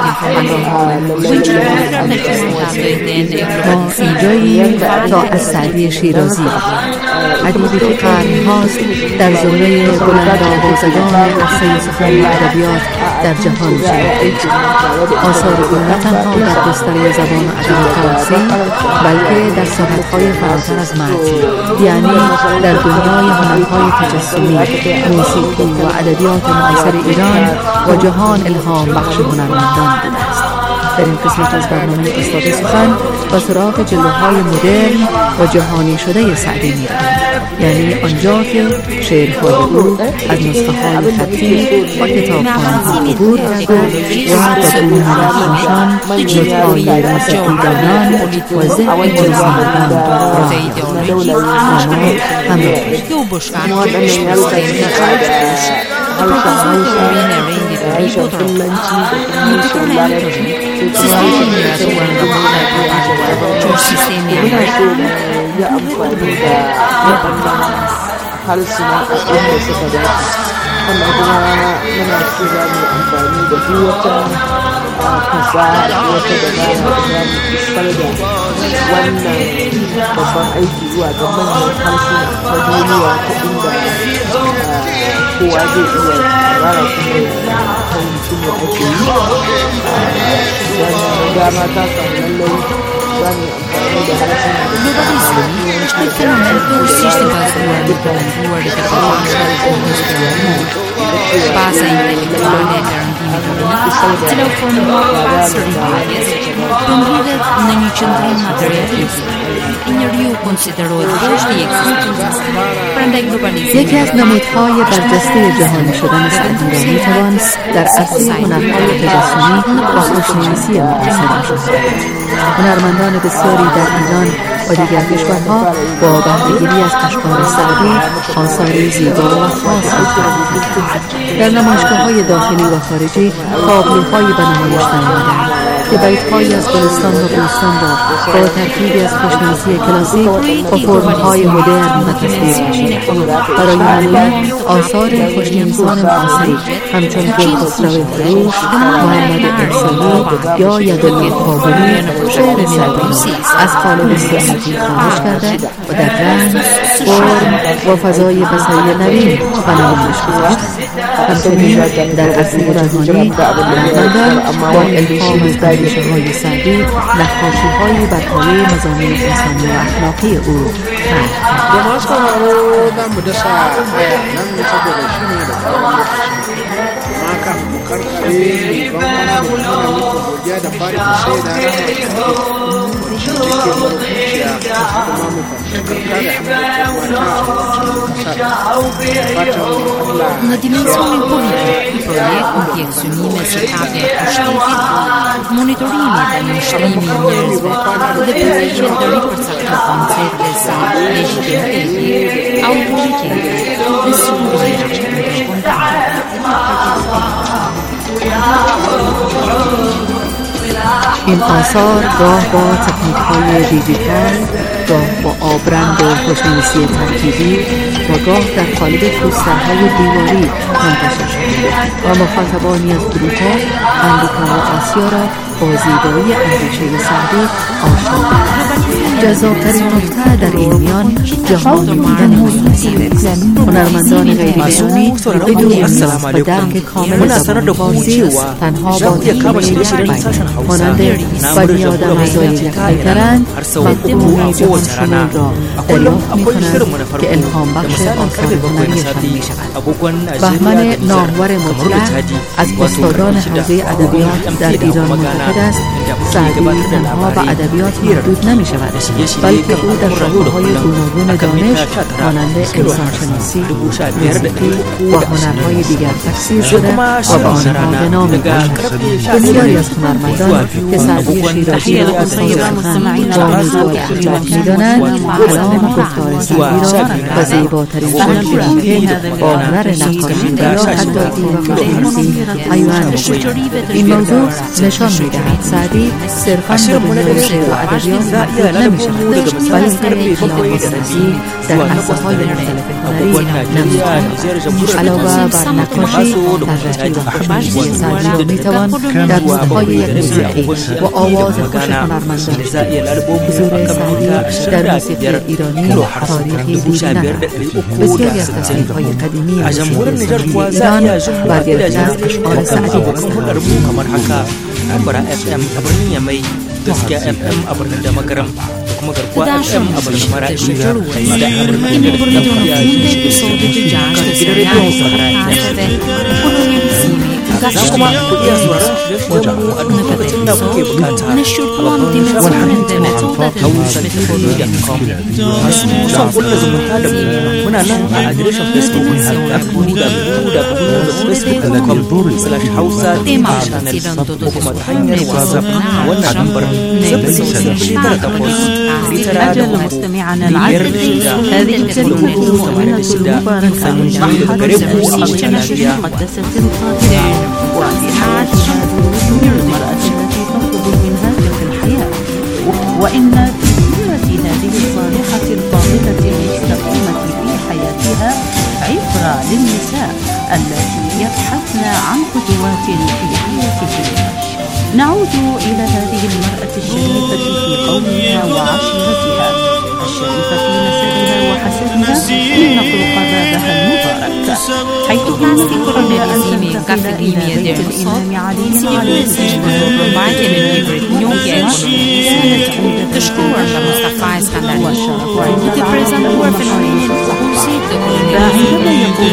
ما اینجاییم تا از سعدی شیرازی ادیبی که قرن‌هاست در زمره بلندآوازگان عرصه سخن و ادبیات در جهان شناخته. آثار او نه تنها در گستره زبان و ادب فارسی بلکه در ساحت‌های فراتر از متن، یعنی در دنیای هنرهای تجسمی، موسیقی و ادبیات معاصر ایران و جهان الهام بخش هنرمندان بوده است. در این قسمت از برنامه استاد سخن با سراغ جلوه‌های مدرن و جهانی شده سعدی می‌رویم، یعنی آنجا که شعرهای او از نسخه‌های خطی و کتابخانه‌ها عبور کرده و با گروه هنرمندان، نوت‌های موسیقی‌دانان و ذهن نویسندگان راه یافته. همراه harsuna al'umma suka dace sannan kuma muna so za mu amfani da duk wata fasaha wata dabara da za mu isar da wannan babban aiki zuwa ga manyan harsuna na duniya ta inda kowa zai iya rara kuma fahimci me ake yi idan dama ta samu lallai za mu amfani da harsuna Basa intelectuale Tyle uformuar sërivarjes, përmbledhet në një qëndrim materialist. I njeriu konsiderohet vështirë i ekzistencës. Prandaj globalizimi یکی از نمودهای برجسته جهانی شدن سعدی را میتوان در عرصه هنرهای تجسمی و خوشنویسی معاصر مشاهده. هنرمندان بسیاری در ایران و دیگر کشورها با بهره‌گیری از اشعار سعدی آثار زیبا و خاص ساخته‌اند. در نمایشگاه‌های داخلی و خارجی تابلوهایی به نمایش درآمده‌اند که بیت‌هایی از گلستان و بوستان را با ترکیبی از خوشنویسی کلاسیک و فرم‌های مدرن به تصویر کشیده‌اند. برای نمونه آثار خوشنویسان معاصری همچون گلخسرو فروش، محمد ارسالی یا یدالله کابلی شعر سعدی از قالب سیاسی خارج کرده و در رنگ، فرم و فضای بصری نوین به نمایش گذاشتند. همچنین در عرصه روحانی هنرمندان با الهام از اندیشه‌های سعدی نقاشی‌هایی بر پایه مضامین انسانی و اخلاقی او خلق Në dimensionin politik, i projekt ndjek synime si hapja e pushtetit, monitorimi dhe nënshrimi i njerëzve dhe përpiqjet të ripërcaktuar koncepte si legitimiteti, autoriteti dhe siguria ndërkombëtare. این آثار گاه با تکنیک‌های دیجیتال، گاه با آبرنگ و خوشنویسی ترکیبی و گاه در قالب پوسترهای دیواری منتشر شده و مخاطبانی از اروپا، آمریکا و آسیا را با زیبایی اندیشه سعدی آشنا کرد. جذاب‌ترین نکته در این میان جهانی بودن موسیقی است. هنرمندان غیر ایرانی بدون نیاز به درک کامل زبان فارسی تنها با تکنیک بیان مانند بنیاد اعضای یک پیکرند مفهوم جهانشمول را دریافت می‌کنند که الهام بخش آثار هنریشان می‌شود. بهمن نامور مطلق از استادان حوزه ادبیات در ایران معتقد است سعدی تنها به ادبیات محدود نمی‌شود، بلکه او در شاخه‌های گوناگون دانش مانند انسانشناسی، موسیقی و هنرهای دیگر تفسیر شده و به آنها بنا می‌بخشد. بسیاری از هنرمندان که سعدی شیرازی را استاد سخن و امیدوار می‌دانند کلام گفتار سعدی را به زیباترین شکل ممکن با هنر نقاشی و یا خطاطی و خوشنویسی پیوند می‌کنند. این موضوع نشان می‌دهد سعدی صرفاً به دنیای شعر و ادبیات محدود نمی‌شود، داشت می‌بایستی که آموزشی در عرصه‌های مختلف هنری نمود علاوه بر نقاشی، طراحی و خوشبختی سازی را می‌توان در روزهای یک موسیقی و آواز خوش هنرمندان حضور سعدی در موسیقی ایرانی تاریخی دیدن بسیاری از تصنیف‌های قدیمی موسیقی ایران برگرفته از اشعار سعدی أجل مستمعنا العزيز، هذه الكلمة المؤمنة المباركة من معهد الشمالية المقدسة القاهرة، وفيها تشهد المرأة التي تطلب المنهاج في الحياة، وإن في سيرة هذه الصالحة الفاضلة المستقيمة في حياتها عبرة للنساء التي يبحثن عن قدوات في حياتهن. نعود إلى هذه المرأة الشريفة في قومها وعشيرتها، الشريفة في نسبها وحسبها، لنطرق بابها المبارك، حيث كانت قبل أن تنتقل إلى بيت الإمام علي عليه السلام كانت عند تشكر مصطفى اسكندري والشرف عند العرب والمشايخ فعندما يقول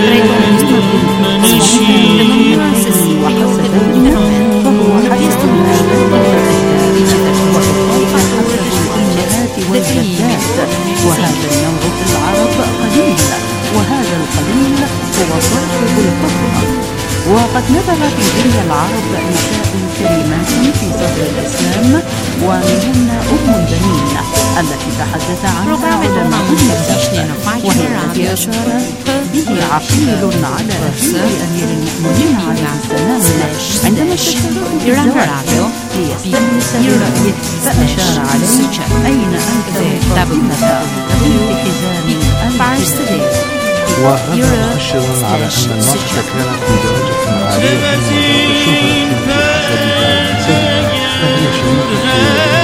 فهو حديث والجدات، وهذا النوع في العرب قليل، وهذا القليل هو صاحب الفضل. وقد نبغ في دنيا العرب نساء كريمات في صدر الإسلام، ومنهن أم البنين التي تحدث عنها علماء النساء، وهي التي أشار به عقيل على أخيه أمير المؤمنين عليه السلام عندما استشاره بالزواج ليستأنس برأيه، فأشار عليه أين أنت فاطمة بنت حزام الفارسي، وهذا مؤشر على أن المرأة كانت بدرجة عالية من الشهرة في فهي شريكة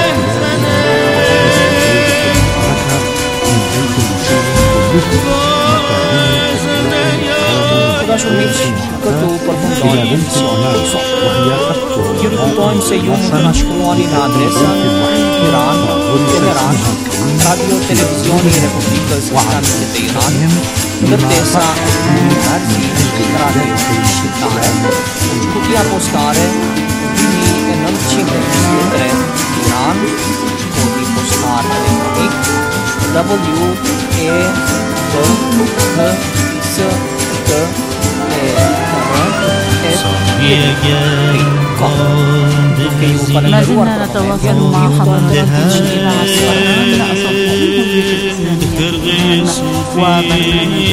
Kierunkoan sa iyong internasjonale na adresa, Iran, Teheran, Radio Televisione Republika Islamica di Iran, Verdesa, Universi, Radio Televisione, Kutia Postale, Vini e non cinque Iran, Kodi Postale Electronic, W E T H S T E ما زلنا نتواصل مع حضراتكم إلى عصرنا أصدقائكم في الإسلام وبرنامج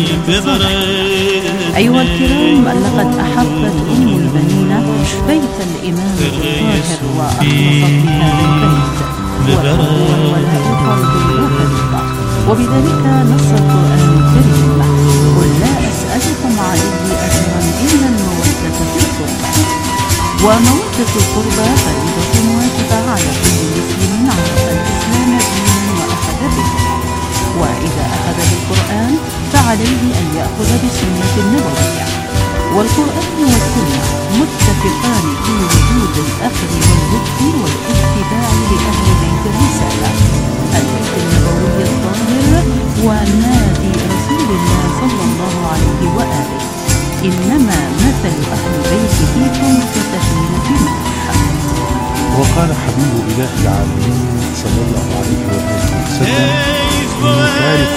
أيها الكرام، لقد أحبت أم البنين بيت الإمام الطاهر وأخلصت بهذا البيت، وهو الولاء فرض وفريضة، وبذلك نص القرآن الكريم: قل لا أسألكم عليه أجرا إلا المودة في القربى. ومودة القربى فريضة واجبة على كل مسلم عرف الإسلام دينا وأخذ به، وإذا أخذ بالقرآن فعليه أن يأخذ بالسنة النبوية. والقرآن والسنة متفقان في وجود الأخذ واللطف والاتباع لأهل بيت الرسالة، البيت النبوي الطاهر ونادي رسول الله صلى الله عليه وآله. إنما مثل أهل بيته كسفينة نوح. وقال حبيب إله العالمين صلى الله عليه وآله وسلم: تارك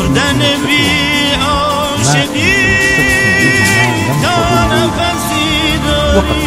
وقد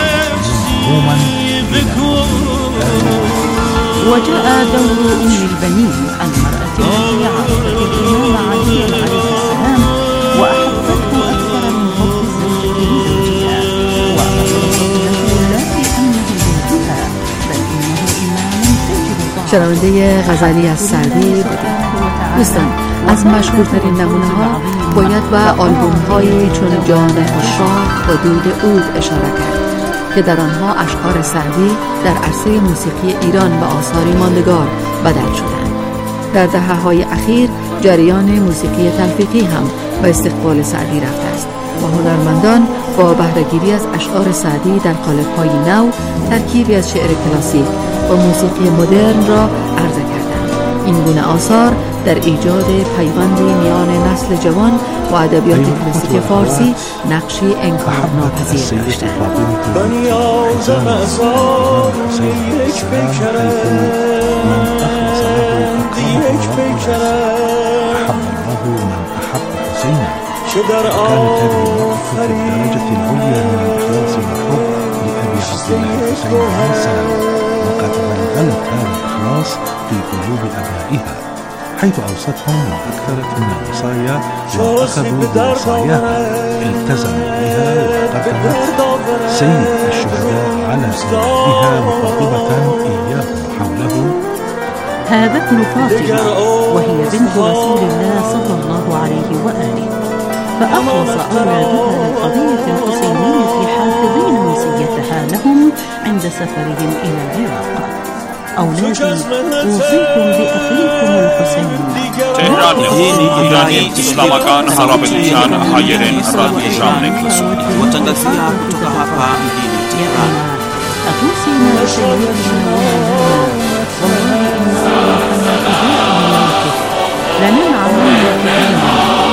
وجاء دور أم البنين، المرأة التي عرفت الإمام علي عليه السلام وأحبته أكثر من حب الزوجة لزوجها، وأخبرت له لا بأنه بنتها، بل إنه إمام تجد شنونده غزلی از سعدی بودیم. دوستان، از مشهورترین نمونه ها باید به آلبوم های چون جان عشاق و دود عود اشاره کرد که در آنها اشعار سعدی در عرصه موسیقی ایران به آثاری ماندگار بدل شدند. در دهه‌های اخیر جریان موسیقی تلفیقی هم به استقبال سعدی رفته است و هنرمندان با بهره‌گیری از اشعار سعدی در قالب‌های نو ترکیبی از شعر کلاسیک و موسیقی مدرن را عرضه کردند. این گونه آثار در ایجاد پیوندی میان نسل جوان و ادبیات کلاسیک فارسی نقشی انکارناپذیر داشتند. بنیازم از آن یک پیکره یک پیکره که در آفرین وقد غلغلت هذا الإخلاص في قلوب أبنائها حيث أوصتهم من أكثر من الوصايا وأخذوا بوصاياها التزموا بها وقدمت سيد الشهداء على أولادها مخاطبة إياهم حوله. هذا ابن فاطمة وهي بنت رسول الله صلى الله عليه وآله، فأخلص أولادها للقضية الحسينية حافظين وصيتها لهم عند سفرهم إلى العراق. أولادي أوصيكم بأخيكم الحسين. تهران ایرانی اسلامگان harabedishan hayeren رادیو شام نکلسون وتنقفيا كتبها فاهمين تهران. أتوصينا بسيدنا والله إن أرواحنا فداء ملائكة لننعم بالكريم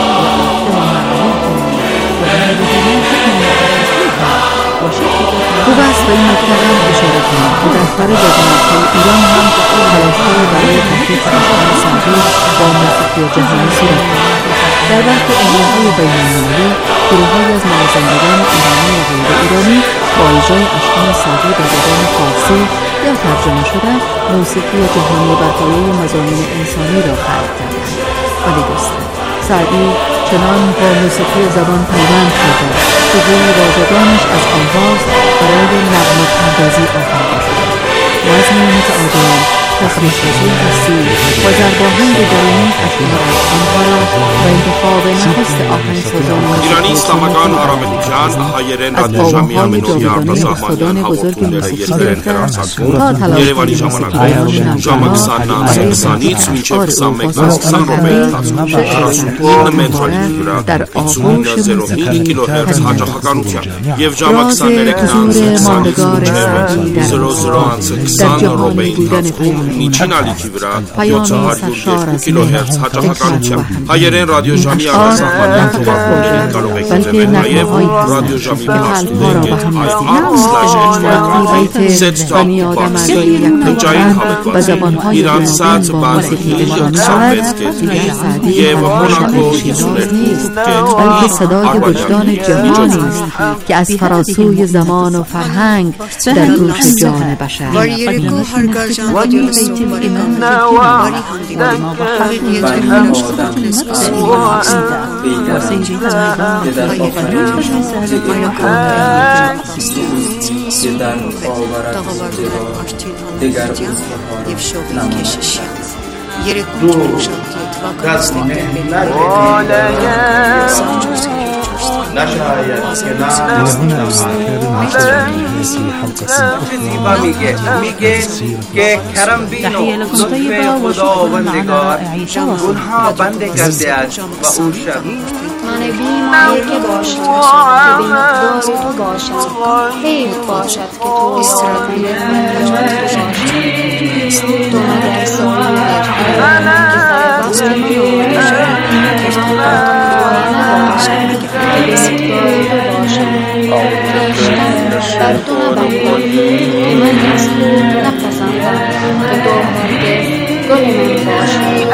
خوب است به این نکته هم اشاره کنیم که در خارج از مرزهای ایران هم تلاش‌هایی برای تحقیق اشعار سعدی با موسیقی جهانی صورت گرفت. در برخی اجراهای بین‌المللی گروه‌هایی از نوازندگان ایرانی و غیر ایرانی با اجرای اشعار سعدی در زبان فارسی یا ترجمه شده موسیقی جهانی بر پایه مضامین انسانی را خلق کردند. ولی دوستان، سعدی چنان با موسیقی زبان پیوند کرده که گویی واژگانش از آغاز برای نغمه پردازی آفریده شده. وزن متعادل، تصریف‌پذیر حسی و ضرباهنگ درونی اشعار آنها را و انتخاب نخست آهنگسازان ایرانی اسلامگان harabedishan hayeren رادیو شامی امنویار بزامان بزرگ موسیقی گرفته تا یروانی جامانان جامکسان نانسکسانیت میچه کسان مکناسکسان رو به تراسوپون مترالی را در آغوش موسیقی کیلوهرتز حاجا خاکانوتیا یف جامکسان نرکنان سکسان زرو زرو انسکسان رو به این تفکون نیچین علی کیورا یا چهار یوگیت کیلوهرتز حاجا خاکانوتیا hayeren رادیو شامی آرزاخانی تفاقونی کارو بکنه نایف رادیو شامی پلاس دیگه آر سلاش اچ ست تا پاکس جایی و زبان‌های ایران ساعت باز اقتصاد یه و موناکو نیست، بلکه صدای وجدان جهانی است که از فراسوی زمان و فرهنگ در گوش جان بشر که کرم بینو لطف خداوندگار گناه بنده کرده است و او شبیه من بیماری که باشد که به مقدار تو باشد حیف باشد که تو استراحت تو مگر سالی نرد که من باشد که بسیار تو باشد بر تو نبندم که من اصلی نپسندم که تو هرگز گل من باشد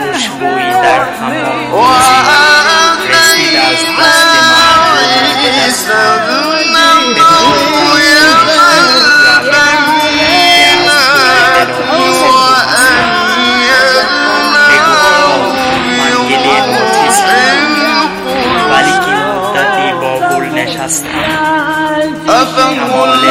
خوشبویی در همان رسید از دست مردم به دستم به طوری ولی که مدتی با گل نشستم همال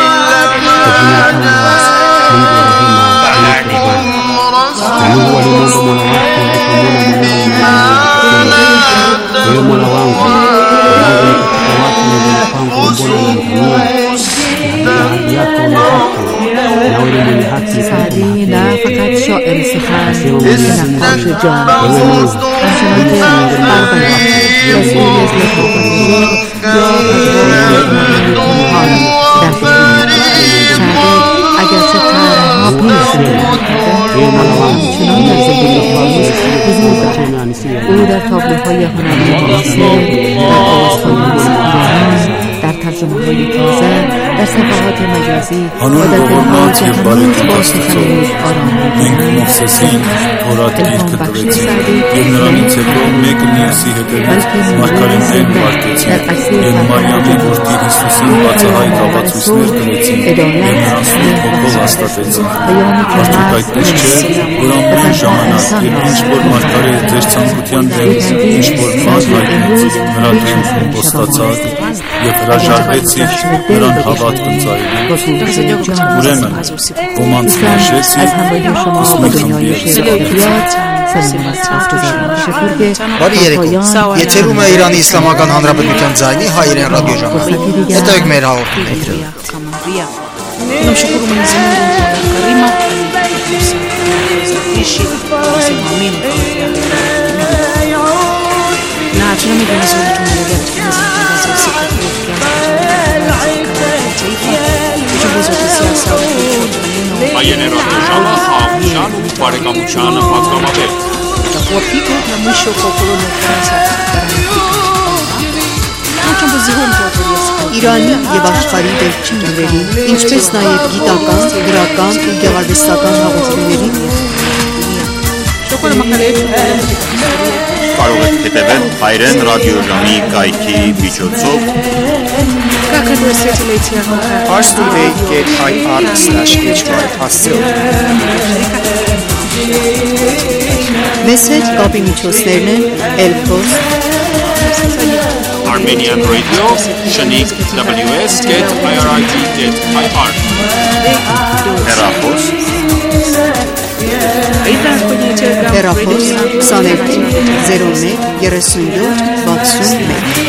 سعدی نه فقط شاعر سخن نقاش جان همچنان که برقرار رسولی از متوقعی یا حال در سعدی اگرچه ترها پیش اما همچنان در زندگی پاریس حضور دارد. او در تابلوهای هنری معاصر، در آوازهای موسیقی، در ترجمه‌های تازه، در صفحات مجازی و در دل‌های جهانی با سخن آرام می‌کنند. الهام بخشی سعدی եւ նրանից հետո մեկը մյուսի հետևից մարգարեներ վարկեցին եւ Մարիամի որդի Հիսուսին բացահայտ հավատացուցներ տվեցին եւ նրան սուրբով հաստատեցին։ Արդյոք այդպես չէ, որ ամեն ժամանակ եւ ինչ որ մարգարեը ձեր ցանկության դեմ ինչ որ բան հայտնեց, նրա դեմ ոստացած եւ հրաժարվեցիք նրան հավատ ընծայելու։ Ուրեմն ոմանց նշեցի Բարի երեկո։ Եթերում է Իրանի Իսլամական Հանրապետության ձայնի հայերեն ռադիոժամը։ Հետևեք մեր հաղորդումները։ Հայերեն ռադիոժամը խաղաղության ու բարեկամության պատգամավոր։ Իրանի եւ աշխարհի վերջին նվերին, ինչպես նաեւ գիտական, գրական ու գեղարվեստական հաղորդումներին կարող եք հետևել հայերեն ռադիոժամի կայքի միջոցով parstoday dot i r slash h y հասցեով Մեզ հետ կապի միջոցներն են Elpost Armenian Radio, Shanik w s dot i r i t dot i r Հեռախոս Հեռախոս քսաներկու զերո մեկ երեսունյոթ վաթսունմեկ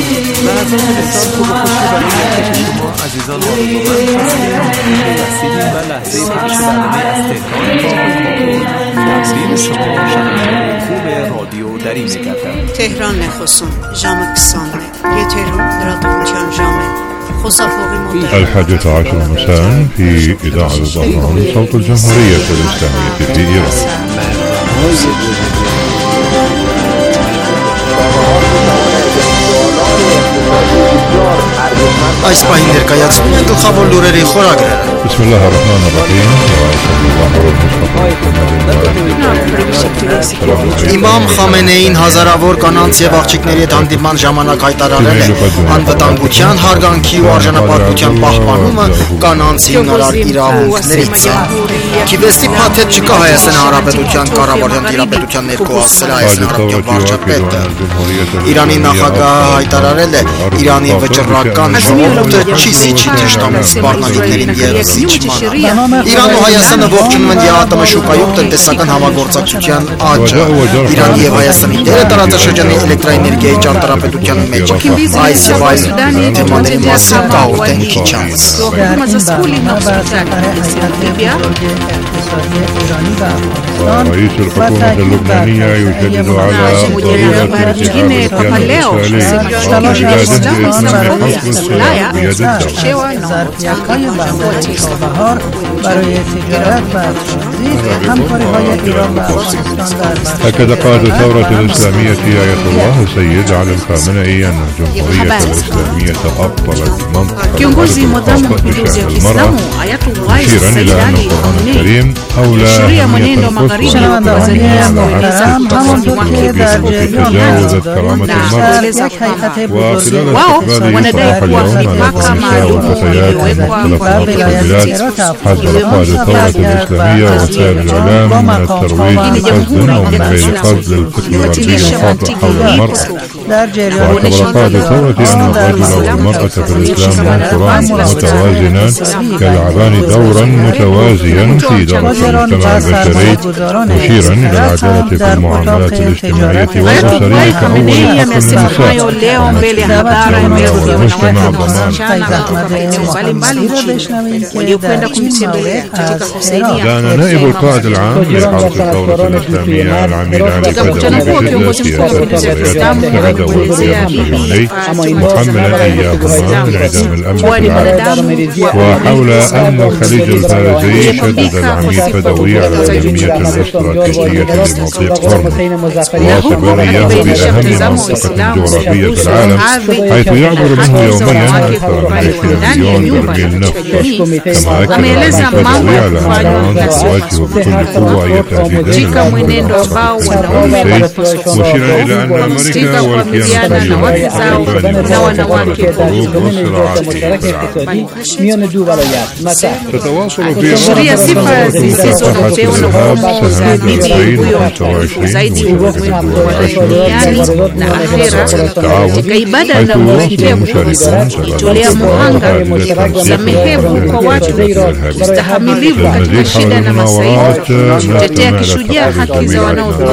Tehran է խոսում, ժամը քսաներեք, եթերում լրատվության ժամ է, խոսափողի մոտ է الحادية عشر مساء في إذاعة البرنامج صوت الجمهورية الإسلامية في إيران. Այս պահին ներկայացնում են գլխավոր լուրերի խորագրերը։ بسم الله الرحمن الرحيم وصلى الله على المصطفى Իմամ Խամենեին հազարավոր կանանց եւ աղջիկների հետ հանդիպման ժամանակ հայտարարել է անվտանգության, հարգանքի ու արժանապատվության պահպանումը կանանց հիմնարար իրավունքներից է։ Քիվեստի փաթեթ չկա Հայաստանի Հանրապետության կառավարության տիրապետության ներկայացել այս առաքյալ վարչապետը։ Իրանի նախագահը հայտարարել է Իրանի վճռական ժողովուրդը չի զիջի դաշտամու սպառնալիքներին եւ զիջմանը։ Իրանն ու Հայաստանը ողջունում են ԵԱՏՄ շուկայում տնտեսական համագործակցության աճը։ Իրանի եւ Հայաստանի դերը տարածաշրջանի էլեկտրաէներգիայի ճարտարապետության մեջ այս եւ այլ թեմաների մասին կհաղորդենք քիչ անց։ رئيس الحكومة اللبنانية يشدد على ضرورة اتخاذ الإسرائيلية لإتمام حصر السلاح بيد الدولة. برای تجارت و بازدید همکاری‌های ایران و افغانستان در أكد قائد الثورة الإسلامية آية الله السيد علي الخامنئي أن الجمهورية الإسلامية أبطلت منطقة الخاصة بشأن المرأة مشيرا إلى أن القرآن الكريم أولى أهمية قصوى تجاوزت كرامة المرأة. وخلال استقبال صباح اليوم على النساء والفتيات من مختلف البلاد حذر قائد الثورة الإسلامية وسائل الإعلام من الترويج بقصد أو من غير قصد للفكر الغربي الخاطئ حول المرأة. واعتبر قائد الثورة أن الرجل والمرأة في الإسلام عنصران متوازنان يلعبان دورا متوازيا في إدارة المجتمع البشري، مشيرا إلى العدالة في المعاملات الاجتماعية والأسرية كأول حق للنساء المجتمع ضمان. دان نائب القائد العام لإقامة الثورة الإسلامية العميد علي بدوي سياسة الولايات المتحدة والقيام الصهيوني محملا إياهما من انعدام الأمن العام. وحول أمن الخليج الفارسي شدد العميد بدوي على الأهمية الاستراتيجية لمضيق هرمز، واصفا إياه بأهم منطقة جغرافية في العالم حيث يعبر منه يوميا أكثر من عشرين مليون برميل نفط. كما أكد العميد بدوي على أن إيران تواجه بكل قوة أي تهديدات للمنطقة الفارسي، مشيرا إلى أن أمريكا والكيان تتواصل في kujitolea muhanga, samehevu kwa watu, ustahamilivu katika shida na masaibu, kutetea kishujaa haki za wanaodhulumiwa.